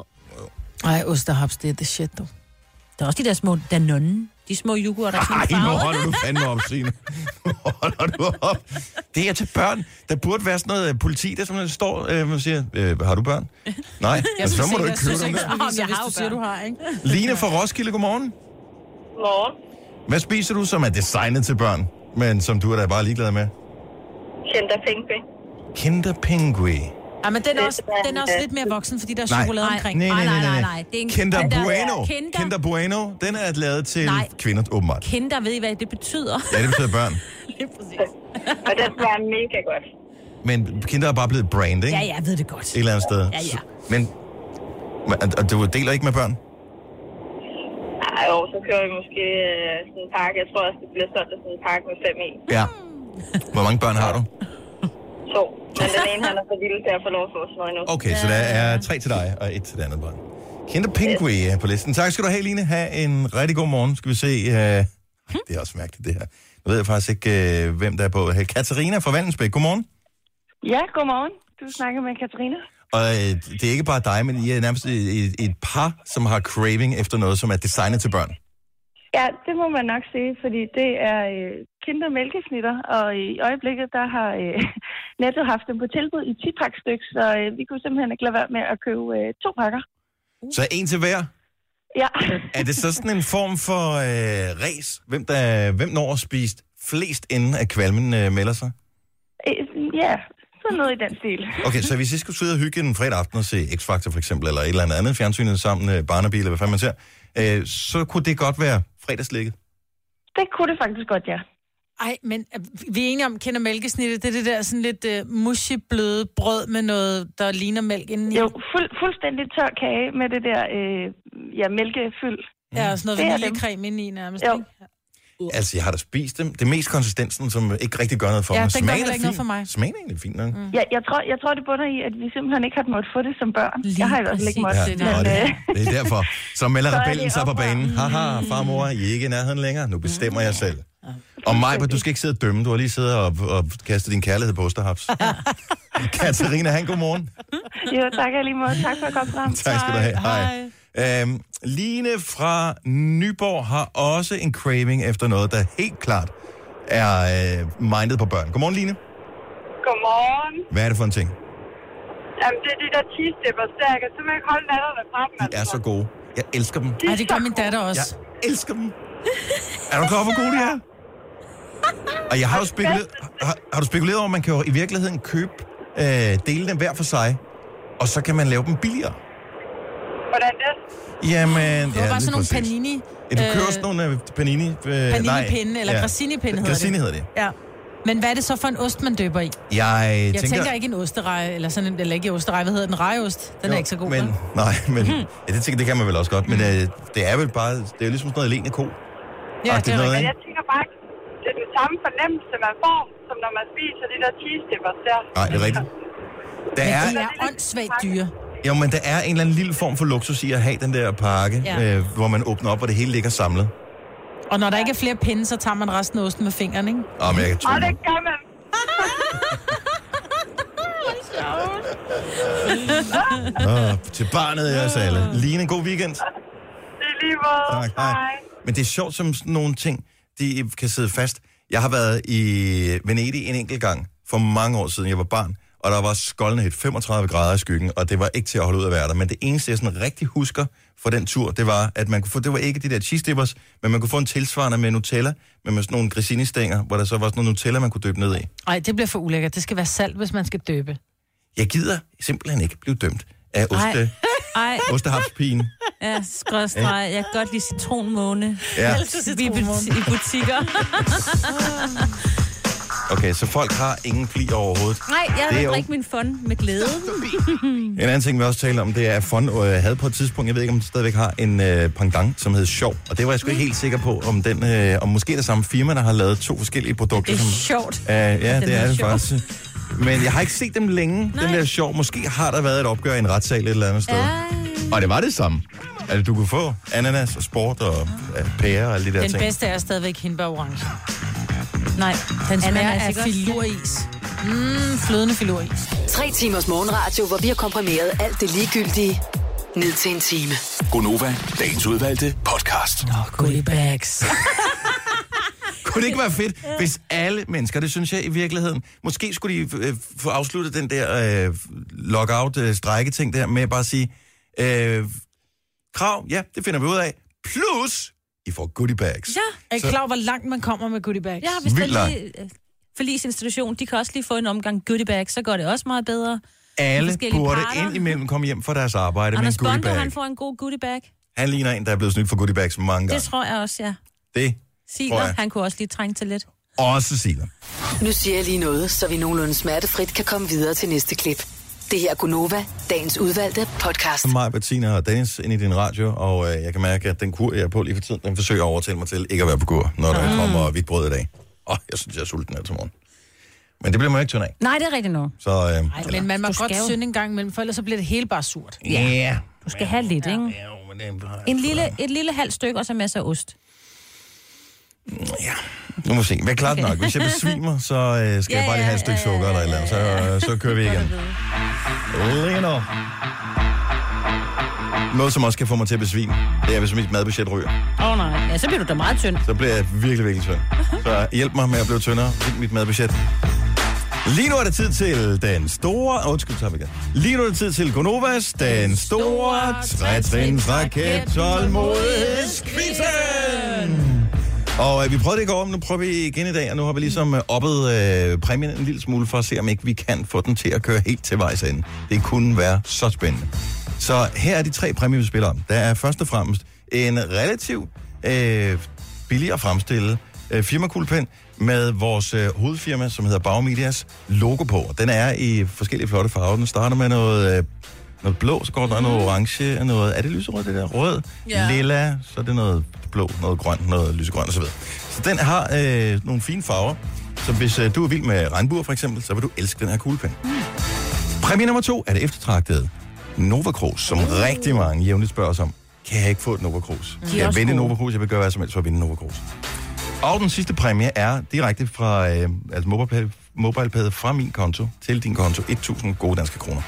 Ej, ostehaps, det er det shit, du. Der er også de der små Danone, de små yoghurt, der er Ej, sådan nu farvet. holder du fandme op, Signe. Nu holder du op. Det er til børn. Der burde være sådan noget øh, politi, der simpelthen står, øh, man siger, øh, har du børn? Nej, altså, så må du ikke købe dem. Jeg har du siger, du har, ikke? Line fra Roskilde, godmorgen. Morgen. Hvad spiser du, som er designet til børn, men som du er da bare ligeglad med? Kinder Pingui. Kinder Pingui. Ja, men den er, også, den er også lidt mere voksen, fordi der er Nej. chokolade Nej, omkring. Nej, nej, nej, nej. nej. Det er en Kinder Kinder- Bueno. Kinder- Kinder Bueno, den er lavet til Nej. kvinder, åbenbart. Kinder, ved I, hvad det betyder? Ja, det betyder børn. Lige præcis. Og det smager mega godt. Men Kinder er bare blevet brand, ikke? Ja, jeg ved det godt. Et eller andet sted. Ja, ja. Men, og, og du deler ikke med børn? Ej, jo, så kører vi måske øh, sådan en pakke. Jeg tror også, det bliver solgt af sådan en pakke med fem i. Ja. Hvor mange børn har du? To. Men den ene, han er for lille til at få lov at få sådan noget nu. Okay, så der er tre til dig og et til det andet barn. Kinder Pingui er på listen. Tak skal du have, Line. Ha' en rigtig god morgen. Skal vi se. Uh... Det er også mærkeligt, det her. Nu ved jeg faktisk ikke, uh, hvem der er på. Katarina fra Vallensbæk. Godmorgen. Ja, godmorgen. Du snakker med Katarina. Og uh, det er ikke bare dig, men I er nærmest et, et, et par, som har craving efter noget, som er designet til børn. Ja, det må man nok sige, fordi det er øh, Kinder mælkesnitter, og i øjeblikket, der har øh, Netto haft dem på tilbud i ti-pakke stykker, så øh, vi kunne simpelthen ikke lade være med at købe øh, to pakker. Så en til hver? Ja. Er det så sådan en form for øh, race? Hvem, der, hvem når at spise flest, inden at kvalmen øh, melder sig? Øh, ja, sådan noget i den stil. Okay, så hvis I skulle sidde og hygge en fredag aften og se X-Factor for eksempel, eller et eller andet andet fjernsynet sammen, øh, Barnaby, eller hvad fanden man ser, øh, så kunne det godt være fredagslægget? Det kunne det faktisk godt, ja. Ej, men vi er enige om, kender mælkesnittet, det er det der sådan lidt uh, mushy, bløde brød med noget, der ligner mælk indeni. Jo, fuld, fuldstændig tør kage med det der, øh, ja, mælkefyld. Ja, og sådan noget vaniljekrem indeni nærmest, jo. Ikke? Altså, jeg har da spist dem. Det er mest konsistensen, som ikke rigtig gør noget for ja, mig. Ja, det gør ikke noget for mig. Smagen er egentlig fint nok. Mm. Ja, jeg tror, jeg tror, det bunder i, at vi simpelthen ikke har måttet få det som børn. Lige jeg har i hvert fald ikke måttet. Ja, men, det, det er derfor. Så melder rebellen sig på banen. Haha, farmor, I er ikke i nærheden længere. Nu bestemmer jeg selv. Og Majbert, du skal ikke sidde og dømme. Du har lige siddet og, og kastet din kærlighed på Osterhaps. Katarina, han, godmorgen. Jo, tak lige måde. Tak for at komme frem. Tak skal du have. Hej. Øhm, Line fra Nyborg har også en craving efter noget, der helt klart er øh, mindet på børn. Godmorgen, Line. Godmorgen. Hvad er det for en ting? Jamen, det er de der cheese-dippers der. Jeg kan simpelthen ikke holde natterne fra dem. De er så gode. Jeg elsker dem. Ej, det gør min datter også. Jeg elsker dem. Er du klar over, hvor gode de er? Og jeg har jo spekuleret, har, har du spekuleret over, at man kan jo i virkeligheden købe, øh, dele dem hver for sig, og så kan man lave dem billigere? Hvordan det? Jamen, det var ja, bare sådan nogle præcis. panini. Ja, du køber sådan nogle panini... Øh, panini-pinde, eller ja. grissini-pinde hedder Grassini det. hedder det. Ja. Men hvad er det så for en ost, man døber i? Jeg, Jeg tænker, tænker ikke en osterej, eller sådan en, eller ikke osterej, hvad hedder den? Rejeost? Den jo, er ikke så god, men, vel? nej, men Hmm. ja, det, tænker, det kan man vel også godt, men øh, det er vel bare... Det er jo ligesom sådan noget alene ko. Ja, det er noget, Men ikke? jeg tænker bare, det er den samme fornemmelse, man får, som når man spiser de der cheese-dippers der. Nej, det er rigtigt. Der Men er, de er åndssvagt dyre. jo, men der er en eller anden lille form for luksus i at have den der pakke, Ja. øh, hvor man åbner op, hvor det hele ligger samlet. Og når der ikke er flere pinde, så tager man resten af osten med fingeren, ikke? Åh, men jeg kan tro Og det mig. gør man. Nå, til barnet er os alle. Line, god weekend. Det er lige måde. Tak, hej. Men det er sjovt, som sådan nogle ting, de kan sidde fast. Jeg har været i Venedig en enkelt gang for mange år siden. Jeg var barn, og der var skoldende et femogtredive grader i skyggen, og det var ikke til at holde ud at være der. Men det eneste, jeg sådan rigtig husker for den tur, det var, at man kunne få, det var ikke de der cheese dippers, men man kunne få en tilsvarende med Nutella, men med sådan nogle grissini-stænger, hvor der så var sådan noget Nutella, man kunne døbe ned i. Ej, det bliver for ulækkert. Det skal være salt, hvis man skal døbe. Jeg gider simpelthen ikke blive dømt af oste, Ej. ostehapspigen. Ja, skråstreg. Jeg kan godt lide citronmåne. Ja. I, buti- I butikker. Okay, så folk har ingen pli overhovedet. Nej, jeg Det er vil jo- drikke min fun med glæde. En anden ting, vi også taler om, det er fun, og jeg havde på et tidspunkt, jeg ved ikke, om det stadigvæk har en øh, pendant, som hedder Sjov. Og det var jeg sgu ikke helt sikker på, om den, øh, om måske det samme firma, der har lavet to forskellige produkter. Det er som, sjovt. Øh, ja, Den det er er det sjov. faktisk. Men jeg har ikke set dem længe, Nej. den der Sjov. Måske har der været et opgør i en retssal et eller andet sted. Ja. Og det var det samme. Altså, du kunne få ananas og sport og øh, pære og alle de der Den ting. bedste er stadigvæk hindbær orange. Nej, Den smager ananas, af ikke også? filuris. Mmm, flødende filuris. Tre timers morgenradio, hvor vi har komprimeret alt det ligegyldige ned til en time. Gonova, dagens udvalgte podcast. Nå, goodie bags. Kunne det ikke være fedt, hvis alle mennesker, det synes jeg i virkeligheden, måske skulle de øh, få afsluttet den der øh, lockout-strække-ting der med bare at sige, øh, krav, ja, det finder vi ud af, plus, I får goodie bags. Ja. Er I klar over, hvor langt man kommer med goodie bags? Ja, hvis der Vildt langt. lige... Forlisinstitution, de kan også lige få en omgang goodie bag, så går det også meget bedre. Alle forskellige burde parter. indimellem komme hjem fra deres arbejde med Anders en goodie Bondo, bag. han får en god goodie bag. Han ligner en, der er blevet snydt for goodie bags mange gange. Det tror jeg også, ja. Det Siler, tror jeg. han kunne også lige trænge til lidt. Også Siler. Nu siger jeg lige noget, så vi nogenlunde smertefrit kan komme videre til næste klip. Det her er Gunova, dagens udvalgte podcast. Mig, Bettina og Dennis ind i din radio, og øh, jeg kan mærke, at den kur, jeg er på lige for tiden, den forsøger at overtale mig til ikke at være på kur, når der Mm. kommer hvidt brød i dag. Åh, jeg synes, jeg er sulten her til morgen. Men det bliver man ikke tynd af. Nej, det er rigtigt nok. Så, øh, Ej, men man må Du godt skal jo- synde en gang imellem, for ellers så bliver det hele bare surt. ja. Yeah. Du skal have lidt, ikke? En lille, et lille halvt stykke, og så masser af ost. Ja, nu må vi se. Hvad er klart nok? Hvis jeg besvimer, så øh, skal ja, jeg bare lige have et stykke sukker eller et eller andet. Så, så kører vi igen. Lige nu. Noget, som også kan få mig til at besvime, det er, hvis mit madbudget ryger. Åh oh, nej, ja, så bliver du da meget tynd. Så bliver jeg virkelig, virkelig tynd. Så hjælp mig med at blive tyndere. Find mit madbudget. Lige nu er det tid til den store... Oh, undskyld, så har vi igen. Lige nu er det tid til Gonovas, den store tre-trins raket tålmodighedsquizzen. Og øh, vi prøvede det i går, men nu prøver vi igen i dag, og nu har vi ligesom øh, oppet øh, præmien en lille smule for at se, om ikke vi kan få den til at køre helt til vejs ende. Det kunne være så spændende. Så her er de tre præmier, vi spiller om. Der er først og fremmest en relativt øh, billig at fremstille øh, firmakuglepen med vores øh, hovedfirma, som hedder Bauer Medias logo på. Den er i forskellige flotte farver. Den starter med noget, øh, noget blå, så går der mm. noget orange, noget, er det lyserød, det der? Rød, yeah. Lilla, så er det noget blå, noget grønt, noget lysegrønt osv. Så den har øh, nogle fine farver. Så hvis øh, du er vild med regnbuer for eksempel, så vil du elske den her kuglepen. Mm. Præmie nummer to er det eftertragtede Nova Cruz, som uh. rigtig mange jævnligt spørger os om. Kan jeg ikke få et Nova Cruz? Kan jeg vinde Nova Cruz? Jeg vil gøre hvad som helst for at vinde Nova Cruz. Og den sidste præmie er direkte fra øh, altså MobilePay, MobilePay fra min konto til din konto. tusind gode danske kroner.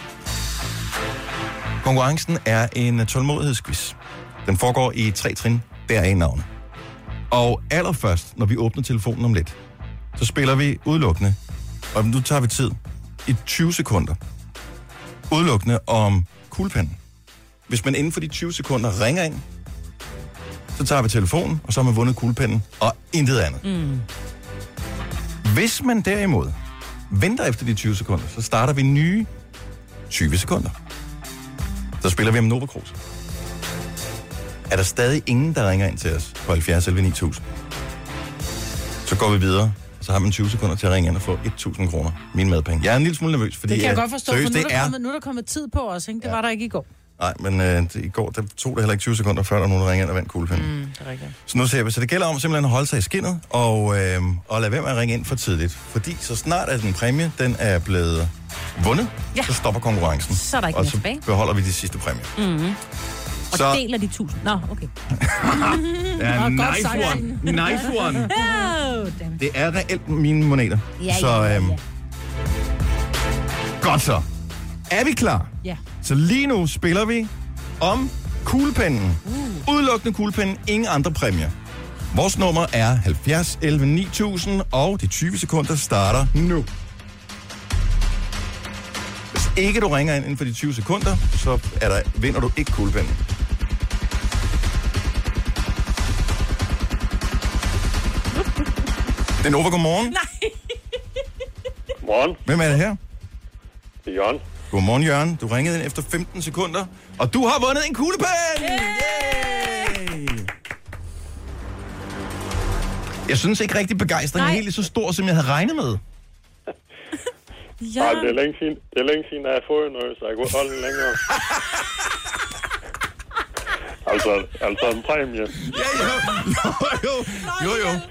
Konkurrencen er en tålmodighedsquiz. Den foregår i tre trin, deraf navne. Og allerførst, når vi åbner telefonen om lidt, så spiller vi udelukkende, og nu tager vi tid, i tyve sekunder, udelukkende om kuglepennen. Hvis man inden for de tyve sekunder ringer ind, så tager vi telefonen, og så har man vundet kuglepennen, og intet andet. Mm. Hvis man derimod venter efter de tyve sekunder, så starter vi nye tyve sekunder. Så spiller vi om Nova Cruz. Er der stadig ingen, der ringer ind til os på halvfjerds elleve ni tusind, så går vi videre, og så har man tyve sekunder til at ringe ind og få tusind kroner. Min madpenge. Jeg er en lille smule nervøs, fordi... Det kan jeg, jeg godt forstå, seriøst, for nu er, kommet, nu er der kommet tid på os, ikke? Det ja. var der ikke i går. Nej, men øh, det, i går der tog det heller ikke tyve sekunder, før der nogen, der ringede ind og vandt kuglepinden. Mm, det er rigtigt. Så nu ser vi, så det gælder om simpelthen at holde sig i skindet, og, øh, og lade være med at ringe ind for tidligt. Fordi så snart at den præmie, den er blevet vundet, ja. så stopper konkurrencen. Så er der ikke og mere så tilbage. beholder vi de sidste præmier. Mm-hmm. Og så... deler de tusind. Nå, okay. ja, nice one. Nice one. Oh, det er reelt mine moneter. Ja, så, ja, ja, øhm... ja. Godt så. Er vi klar? Ja. Så lige nu spiller vi om kuglepennen. Uh. Udelukkende kuglepennen, ingen andre præmier. Vores nummer er halvfjerds elleve ni tusind, og de tyve sekunder starter nu. Hvis ikke du ringer ind inden for de tyve sekunder, så er der, vinder du ikke kuglepennen. Det er Nova, godmorgen. Nej. Godmorgen. Hvem er det her? Det er Jørgen. Godmorgen, Jørgen. Du ringede ind efter femten sekunder, og du har vundet en kuglepen! Yay! Yay! Jeg synes ikke rigtig begejstringen er helt så stor, som jeg havde regnet med. Ja. Nej, det er længe siden, det er længe siden, at jeg har fået noget, så jeg kunne holde den længere. altså, altså en præmie. Ja, jo. Jo, jo. Jo, jo.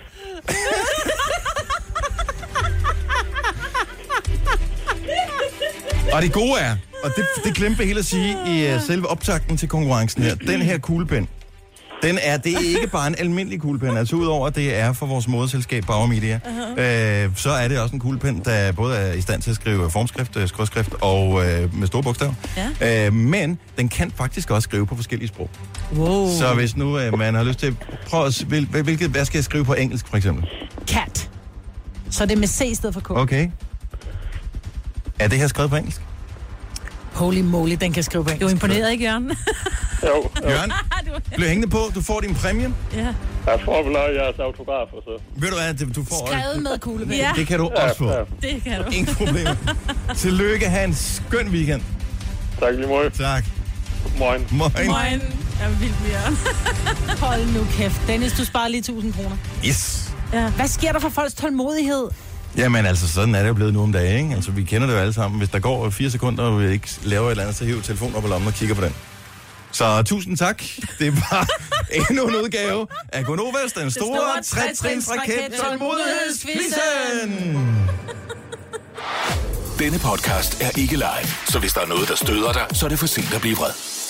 Og det gode er, og det, det glemte jeg helt at sige i uh, selve optakten til konkurrencen her, den her kuglepen, den er, det er ikke bare en almindelig kuglepen, altså udover at det er for vores moderselskab Bauer Media, uh-huh. øh, så er det også en kuglepen, der både er i stand til at skrive formskrift, skråskrift og øh, med store bogstaver, ja. øh, men den kan faktisk også skrive på forskellige sprog. Wow. Så hvis nu øh, man har lyst til at prøve at, hvil, hvilket, hvad skal jeg skrive på engelsk for eksempel? Cat. Så det er med C i stedet for K. Okay. Er det her skrevet på engelsk? Holy moly, den kan skrive på engelsk. Du er imponeret, ikke, Jørgen? Jo. jo. Jørgen, bliv hængende på. Du får din præmie. Ja. Jeg får vel også jeres autografer, så. Ved du hvad, du får... Skrevet med kuglepen. Ja. Det kan du også få. Ja, ja. Det kan du. Ingen problem. Tillykke, have en skøn weekend. Tak lige måde. Tak. Moin. Moin. Moin. Jeg er vildt med Jørgen. Hold nu kæft. Dennis, du sparer lige tusind kroner. Yes. Ja. Hvad sker der for folks tålmodighed? Jamen altså, sådan er det jo blevet nu om dagen, ikke? Altså, vi kender det jo alle sammen. Hvis der går fire sekunder, og vi ikke laver et eller andet, så hiver telefonen op i lommen og kigger på den. Så tusind tak. Det var endnu en udgave af Gonovas, den store tre-trins raket tålmodighedsquizzen. Denne podcast er ikke live, så hvis der er noget, der støder dig, så er det for sent at blive vred.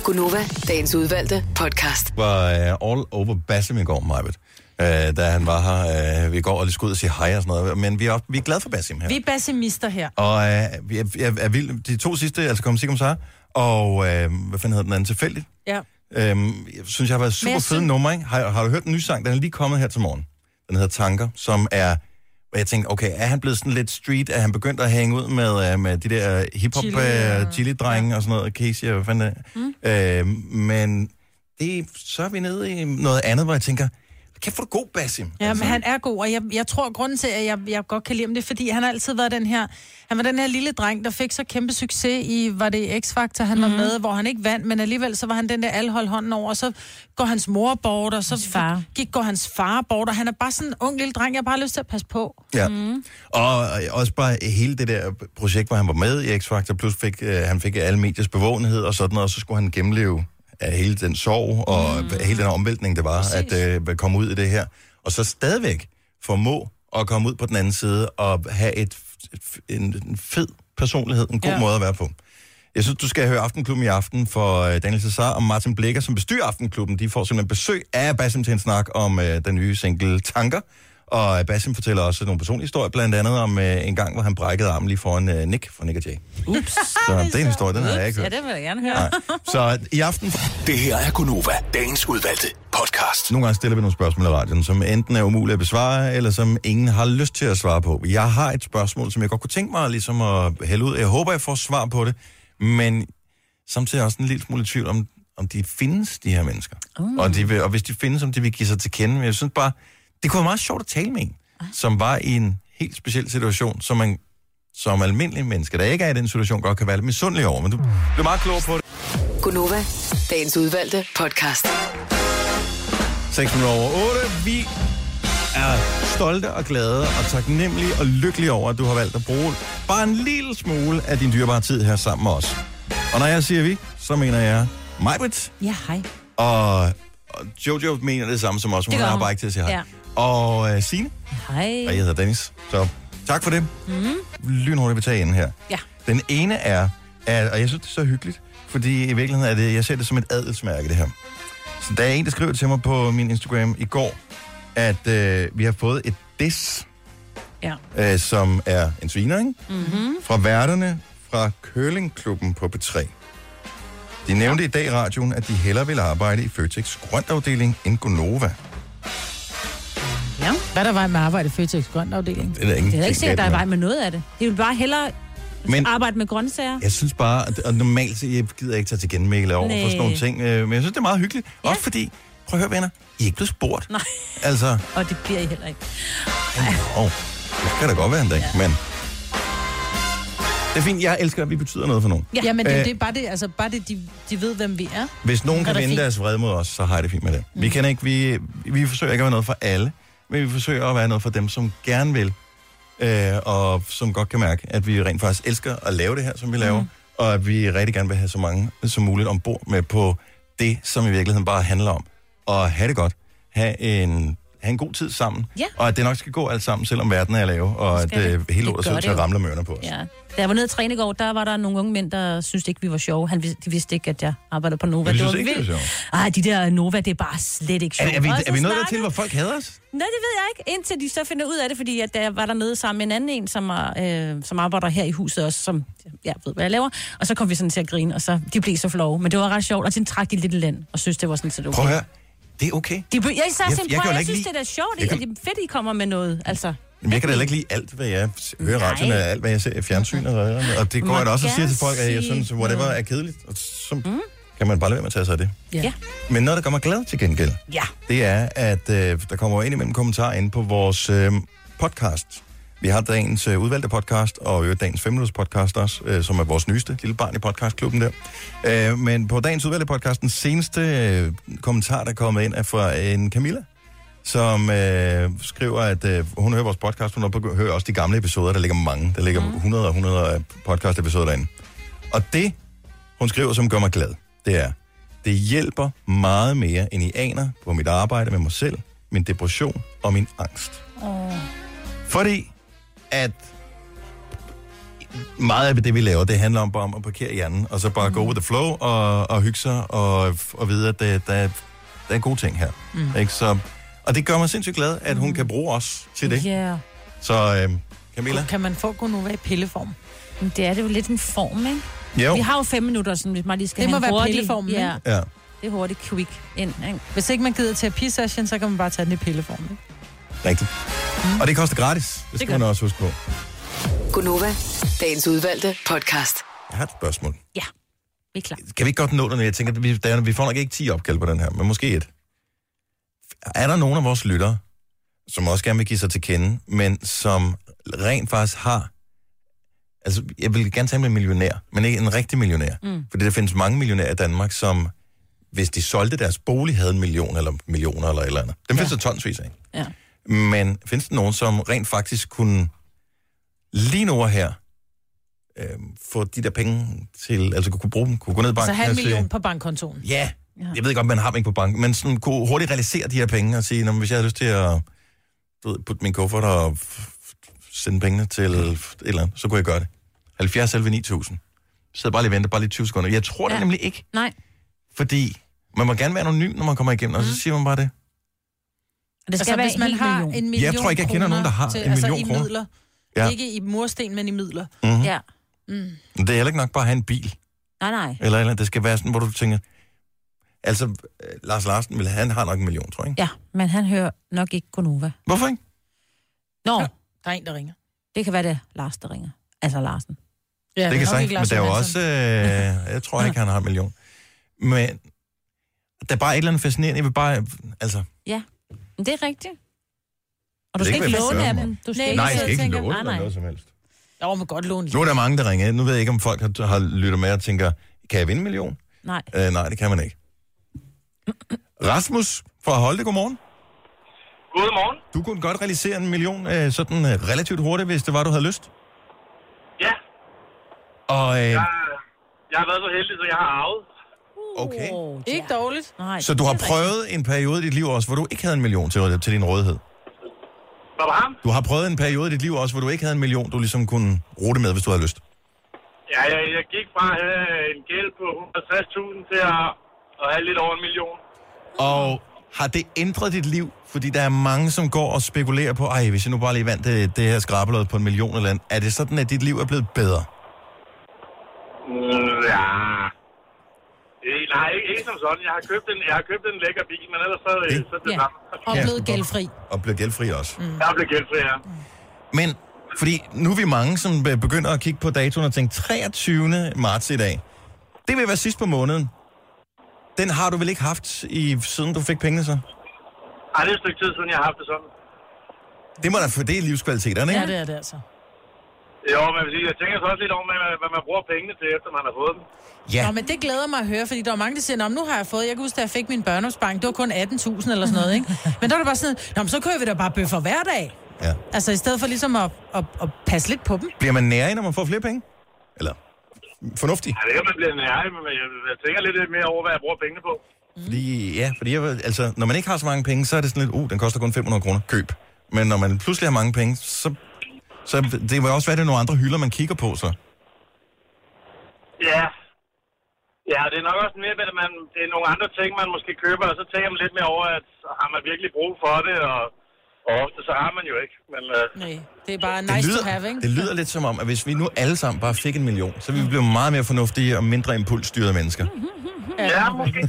Gunova, dagens udvalgte podcast. Var uh, all over Basim i går, Majbet. Uh, da han var her. Uh, vi går og lige skulle ud og sige hej og sådan noget. Men vi er, vi er glade for Basim her. Vi er basimister her. Og uh, vi er, er, er vild. De to sidste, altså kom sig om sig. Og uh, hvad fanden hedder den anden? Tilfældigt. Ja. Um, jeg synes, jeg har været super fed nummer, ikke? Har, har du hørt den nye sang? Den er lige kommet her til morgen. Den hedder Tanker, som er... Og jeg tænkte, okay, er han blevet sådan lidt street? Er han begyndt at hænge ud med, uh, med de der hip-hop uh, chili-drenge og sådan noget? Casey, hvad fanden det? Uh, men det, så er vi nede i noget andet, hvor jeg tænker... Kæft, hvor er du god, Basim. Ja, men han er god, og jeg, jeg tror, grunden til, at jeg, jeg godt kan lide ham, det er, fordi han har altid været den her... Han var den her lille dreng, der fik så kæmpe succes i, var det X-Factor, han mm-hmm. var med, hvor han ikke vandt, men alligevel så var han den der, alle holdt hånden over, og så går hans mor bort, og så far. gik går hans far bort, og han er bare sådan en ung lille dreng, jeg har bare lyst til at passe på. Ja, mm. og også bare hele det der projekt, hvor han var med i X-Factor, plus fik, øh, han fik alle mediers bevågenhed og sådan noget, og så skulle han gennemleve af hele den sorg og mm. hele den omvæltning, det var, Præcis. at øh, komme ud i det her. Og så stadigvæk formå at komme ud på den anden side og have et, et, en, en fed personlighed, en god ja. måde at være på. Jeg synes, du skal høre Aftenklubben i aften, for uh, Daniel Cesar og Martin Blikker, som bestyrer Aftenklubben. De får simpelthen besøg af Basim til en snak om uh, den nye single Tanker. Og Basim fortæller også nogle personlige historier, blandt andet om uh, en gang, hvor han brækkede armen lige foran uh, Nick fra Nick og Jay. Ups. Så det er en historie, den har jeg ikke hørt. Ja, det vil jeg gerne høre. Nej. Så i aften... Det her er Gunova, dagens udvalgte podcast. Nogle gange stiller vi nogle spørgsmål i radioen, som enten er umulige at besvare, eller som ingen har lyst til at svare på. Jeg har et spørgsmål, som jeg godt kunne tænke mig ligesom at hælde ud. Jeg håber, jeg får svar på det, men samtidig også en lille smule i tvivl om, om de findes, de her mennesker. Mm. Og, de vil, og hvis de findes, om de vil give sig til kende. Men jeg synes bare, det kunne være meget sjovt at tale med en, som var i en helt speciel situation, som man som almindelig menneske, der ikke er i den situation, godt kan være lidt misundelig over. Men du bliver meget klog på det. Gunova, dagens udvalgte podcast. seks minutter over otte. Vi er stolte og glade og taknemmelige og lykkelige over, at du har valgt at bruge bare en lille smule af din dyrebare tid her sammen med os. Og når jeg siger vi, så mener jeg Majbrit. Ja, hej. Og, og Jojo mener det samme som os. Hun har bare ikke til at sige hej. Ja. Og uh, Signe. Hej. Og jeg hedder Dennis. Så tak for det. Mm. Lynhurtigt vil tage ind her. Ja. Den ene er, at, og jeg synes, det er så hyggeligt, fordi i virkeligheden er det, jeg ser det som et adelsmærke, det her. Så der er en, der skriver til mig på min Instagram i går, at øh, vi har fået et diss, ja. øh, som er en sviner, ikke? Mm-hmm. Fra værterne fra Curlingklubben på P tre. De nævnte ja. i dag i radioen, at de hellere vil arbejde i Føtex grøntafdeling end Gonova. Ja. Hvad der var med arbejde i Føtex grøntafdeling? Det er, det er ikke sikkert, at der er vej med noget af det. De vil bare hellere men, arbejde med grøntsager. Jeg synes bare, og normalt jeg gider ikke tage til genmæle over for sådan nogle ting, men jeg synes, det er meget hyggeligt. Ja. Også fordi, prøv at høre venner, I er ikke blevet spurgt. Nej, altså, og det bliver I heller ikke. Åh, oh, det kan da godt være en dag, ja. men... Det er fint, jeg elsker, at vi betyder noget for nogen. Ja, ja men det, det er bare det, altså bare det, de, de ved, hvem vi er. Hvis nogen kan vinde deres vrede mod os, så har jeg det fint med det. Mm. Vi kan ikke, vi, vi forsøger ikke at være noget for alle, men vi forsøger at være noget for dem, som gerne vil, øh, og som godt kan mærke, at vi rent faktisk elsker at lave det her, som vi laver, mm. og at vi rigtig gerne vil have så mange som muligt ombord med på det, som i virkeligheden bare handler om. Og have det godt. Ha' en... have en god tid sammen, ja. og at det nok skal gå alt sammen, selvom verden er lav, og at øh, hele lortet ser ud til at ramle mørner på os. Ja. Da jeg var nede at træne i går, der var der nogle unge mænd, der syntes ikke, vi var sjove. Han, de vidste ikke, at jeg arbejdede på Nova. Jeg synes det var ikke, det var sjovt. Ej, de der Nova, det er bare slet ikke sjovt. Er, er vi, er vi nået dertil, hvor folk hader os? Nej, det ved jeg ikke. Indtil de så finder ud af det, fordi at der var der nede sammen med en anden en, som, er, øh, som arbejder her i huset også, som jeg ved, hvad jeg laver. Og så kom vi sådan til at grine, og så de blev så flove. Men det var ret sjovt, og så trak de lidt i land, og synes, det var sådan set okay. Prøv at høre. Det er okay. De, jeg, jeg, jeg, jeg, jeg, jeg synes, lide... det er sjovt, jeg kan... at det er fedt, I kommer med noget. Altså, men jeg kan da heller ikke lide alt, hvad jeg hører i radioen, og alt, hvad jeg ser i fjernsynet. Og det går jeg da også og siger til folk, at jeg synes, whatever er kedeligt. Og så mm. kan man bare lade være med at tage sig af det. Ja. Men noget, der gør mig glad til gengæld, ja. det er, at øh, der kommer ind imellem kommentarer inde på vores øh, podcast. Vi har dagens øh, udvalgte podcast, og øh, dagens fem minutters podcast også, øh, som er vores nyeste lille barn i podcastklubben der. Øh, men på dagens udvalgte podcast, den seneste øh, kommentar, der er kommet ind, er fra en Camilla, som øh, skriver, at øh, hun hører vores podcast, hun hører også de gamle episoder, der ligger mange. Der ligger mm. hundrede og hundrede podcast-episoder derinde. Og det, hun skriver, som gør mig glad, det er, det hjælper meget mere, end I aner på mit arbejde med mig selv, min depression og min angst. Oh. Fordi at meget af det, vi laver, det handler om bare om at parkere hjernen, og så bare mm. go with the flow, og, og hygge sig, og, og vide, at det, der, der er gode ting her. Mm. Ikke? Så, og det gør mig sindssygt glad, at hun mm. kan bruge os til det. Yeah. Så øh, Camilla? Kan man få Gonova i pilleform? Men det er det jo lidt en form, ikke? Jo. Vi har jo fem minutter, som hvis man lige skal det have må være hurtig, pilleformen, ja. ikke? Ja. Det er hurtigt quick ind, ikke? Hvis ikke man gider terapisession, så kan man bare tage den i pilleform, ikke? Rigtigt. Mm. Og det koster gratis. Det, det skal man også huske på. Gonova, dagens udvalgte podcast. Jeg har et spørgsmål. Ja, vi er klar. Kan vi ikke godt nå det? Jeg tænker, at vi, der, vi får nok ikke ti opkald på den her, men måske et. Er der nogen af vores lyttere, som også gerne vil give sig til kende, men som rent faktisk har... Altså, jeg vil gerne tale med en millionær, men ikke en rigtig millionær. Mm. Fordi der findes mange millionærer i Danmark, som, hvis de solgte deres bolig, havde en million eller millioner eller et eller andet. Dem findes ja. der tonsvis af. Ja. Men findes der nogen, som rent faktisk kunne lige nu her øh, få de der penge til, altså kunne bruge dem, kunne gå ned i banken? Så have en million på bankkontoen. Ja, ja, jeg ved godt, man har dem ikke på banken, men sådan kunne hurtigt realisere de her penge og sige, hvis jeg har lyst til at du ved, putte min kuffert og sende pengene til et eller andet, så kunne jeg gøre det. halvfjerds elleve ni tusind. Så bare lige vente, bare lige tyve sekunder. Jeg tror ja. det nemlig ikke. Nej. Fordi man må gerne være anonym, når man kommer igennem, og så siger man bare det. Det skal altså, være hvis man har million. en million Jeg tror ikke, jeg kender nogen, der har til, en million altså, kroner. i midler. Ja. Ikke i mursten, men i midler. Mm-hmm. Ja. Mm. Det er heller ikke nok bare at have en bil. Nej, nej. Eller, eller det skal være sådan, hvor du tænker... Altså, Lars Larsen, han har nok en million, tror jeg. Ja, men han hører nok ikke Gonova. Hvorfor ikke? Nå. Ja, der er en, der ringer. Det kan være det Lars, der ringer. Altså Larsen. Ja, det kan sige, men der er jo også... Øh, jeg tror ikke, han har en million. Men der er bare et eller andet fascinerende. Jeg vil bare... Altså... Ja, men det er rigtigt. Og du skal ikke låne af dem. Du skal Nej, jeg skal ikke låne af noget som helst. Jo, man godt låne. Nu er der mange, der ringer. Nu ved jeg ikke, om folk har, har lyttet med og tænker, kan jeg vinde en million? Nej. Øh, nej, det kan man ikke. Rasmus fra Holte, godmorgen. Godmorgen. Du kunne godt realisere en million øh, sådan øh, relativt hurtigt, hvis det var, du havde lyst? Ja. Og, øh... jeg, jeg har været så heldig, så jeg har arvet. Okay. Oh, ikke dårligt. Nej, så du har prøvet en periode i dit liv også, hvor du ikke havde en million til, til din rådighed? Hvad var ham? Du har prøvet en periode i dit liv også, hvor du ikke havde en million, du ligesom kunne rute med, hvis du havde lyst? Ja, jeg, jeg gik fra at have en gæld på et hundrede og tres tusind til at, at have lidt over en million. Og har det ændret dit liv? Fordi der er mange, som går og spekulerer på, ej, hvis jeg nu bare lige vandt det, det her skrabelod på en million eller andet. Er det sådan, at dit liv er blevet bedre? Mm, ja... Nej, ikke, ikke som sådan. Jeg har købt en, jeg har købt en lækker bil, men ellers så, det, så det ja. samme. Og blevet gældfri. Og blevet gældfri også. Mm. Jeg er blevet gældfri, ja. Men, fordi nu er vi mange, som begynder at kigge på datoen og tænke, treogtyvende marts i dag, det vil være sidst på måneden. Den har du vel ikke haft, i, siden du fik pengene så? Ej, det er et stykke tid siden, jeg har haft det sådan. Det må da for det er livskvaliteterne, ikke? Ja, det er det altså. Jo, men jeg vil sige, jeg tænker så også lidt om, hvad man bruger pengene til, efter man har fået dem. Ja. Nå, men det glæder mig at høre, fordi der er mange, der siger, nu har jeg fået, jeg kan huske, da jeg fik min børneopsparing, det var kun atten tusind eller sådan noget, ikke? Men der er det bare sådan, nå, men så kører vi da bare bøffer hver dag. Ja. Altså, i stedet for ligesom at, at, at passe lidt på dem. Bliver man nærig, når man får flere penge? Eller fornuftig? Ja, det kan man blive nærig, men jeg, jeg tænker lidt mere over, hvad jeg bruger pengene på. Fordi, ja, fordi jeg, altså, når man ikke har så mange penge, så er det sådan lidt, uh, den koster kun fem hundrede kroner, køb. Men når man pludselig har mange penge, så, så det vil også være, det er nogle andre hylder, man kigger på, så. Ja. Ja, det er nok også mere, at man, det er nogle andre ting, man måske køber, og så tænker man lidt mere over, at har man virkelig brug for det, og, og ofte så har man jo ikke. Men, uh... Nej, det er bare nice det lyder, to have, ikke? Det lyder lidt som om, at hvis vi nu alle sammen bare fik en million, så ville vi blive meget mere fornuftige og mindre impulsstyrede mennesker. Ja, måske.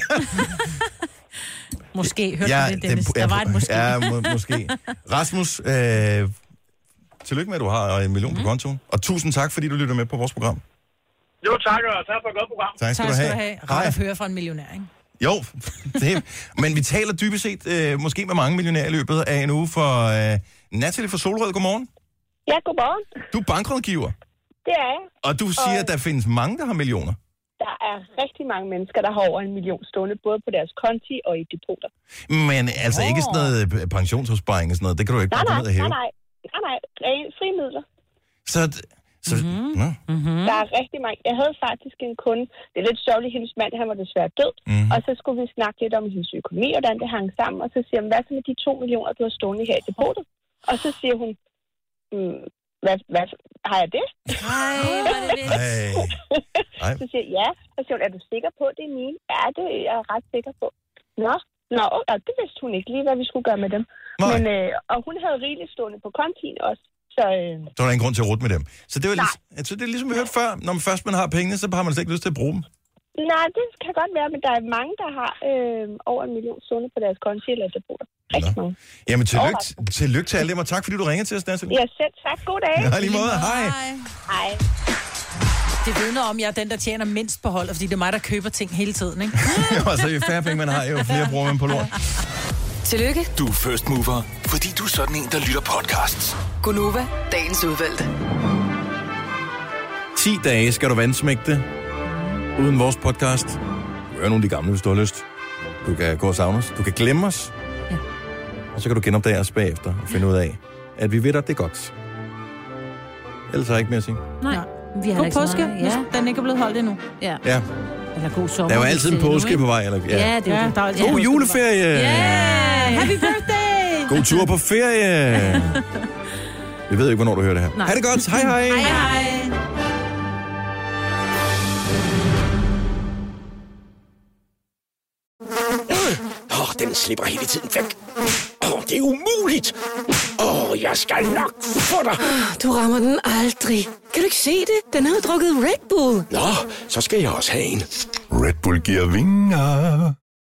Måske, hørte ja, du det, Dennis? Det, der var et måske. Ja, må, måske. Rasmus, øh, tillykke med, at du har en million mm. på kontoen. Og tusind tak, fordi du lytter med på vores program. Jo, tak, og tak for et godt program. Tak skal, tak, skal du have. have. Rart at høre fra en millionær, ikke? Jo, det, men vi taler dybest set øh, måske med mange millionærer i løbet af en uge. For øh, Natalie fra Solrød, godmorgen. Ja, godmorgen. Du er bankrådgiver. Det er jeg. Og du siger, og... at der findes mange, der har millioner. Der er rigtig mange mennesker, der har over en million stående, både på deres konti og i depoter. Men altså oh. ikke sådan noget pensionsopsparing og sådan noget, det kan du ikke nej, bare komme ud og hæve. Nej, nej, nej, nej, frie midler. Så, så mm-hmm. no. Mm-hmm. Der er rigtig mange. Jeg havde faktisk en kunde, det er lidt sjovt, hendes mand, han var desværre død, mm-hmm. og så skulle vi snakke lidt om hendes økonomi, og hvordan det hang sammen, og så siger hun, hvad så med de to millioner, du har stående her i depotet? Og så siger hun, mm, hvad, hvad, har jeg det? Nej, var det lidt. Så siger jeg, ja. Så siger hun, er du sikker på, det er mine? Ja, det er jeg ret sikker på. Nå, Nå ja, det vidste hun ikke lige, hvad vi skulle gøre med dem. Men, øh, og hun havde rigeligt stående på kontien også. Så, øh... så var der ingen grund til at rute med dem. Så det, var lig- altså, det er ligesom vi hørte før. Når man først man har pengene, så har man slet ikke lyst til at bruge dem. Nej, det kan godt være, men der er mange, der har øh, over en million stående på deres konti eller depoter. Rigtig mange. Jamen, tillykke, tillykke til alle dem, og tak fordi du ringede til os, Nancy. Ja, selv tak. God dag. Ja, lige måde. Hej. Hej. Det vidner om, jeg er den, der tjener mindst på holdet, fordi det er mig, der køber ting hele tiden, ikke? Altså, jo færre penge man har, jo flere bruger man på lort. Tillykke. Du er first mover, fordi du er sådan en, der lytter podcasts. Gunova, dagens udvalgte. ti dage skal du vandsmægte uden vores podcast. Du hører nogle af de gamle, hvis du har lyst. Du kan gå og savne os. Du kan glemme os. Ja. Og så kan du genopdage os bagefter og finde ud af, at vi ved dig, det er godt. Ellers er jeg ikke mere at sige. Nej. Vi har god ikke påske, meget, ja. Den ikke er blevet holdt endnu. Ja. Ja. Eller god sommer. Der er jo altid en påske nu, på vej. Eller, ja. ja, det er ja, det. Der er altid god juleferie! Ja! Yeah! Happy birthday! God tur på ferie! Vi ved ikke, hvornår du hører det her. Nej. Ha' det godt. Hej hej! Hej hej! Åh, oh, den slipper hele tiden væk. Åh, oh, det er umuligt. Åh, oh, jeg skal nok få dig. Du rammer den aldrig. Kan du ikke se det? Den har drukket Red Bull. Nå, så skal jeg også have en. Red Bull giver vinger.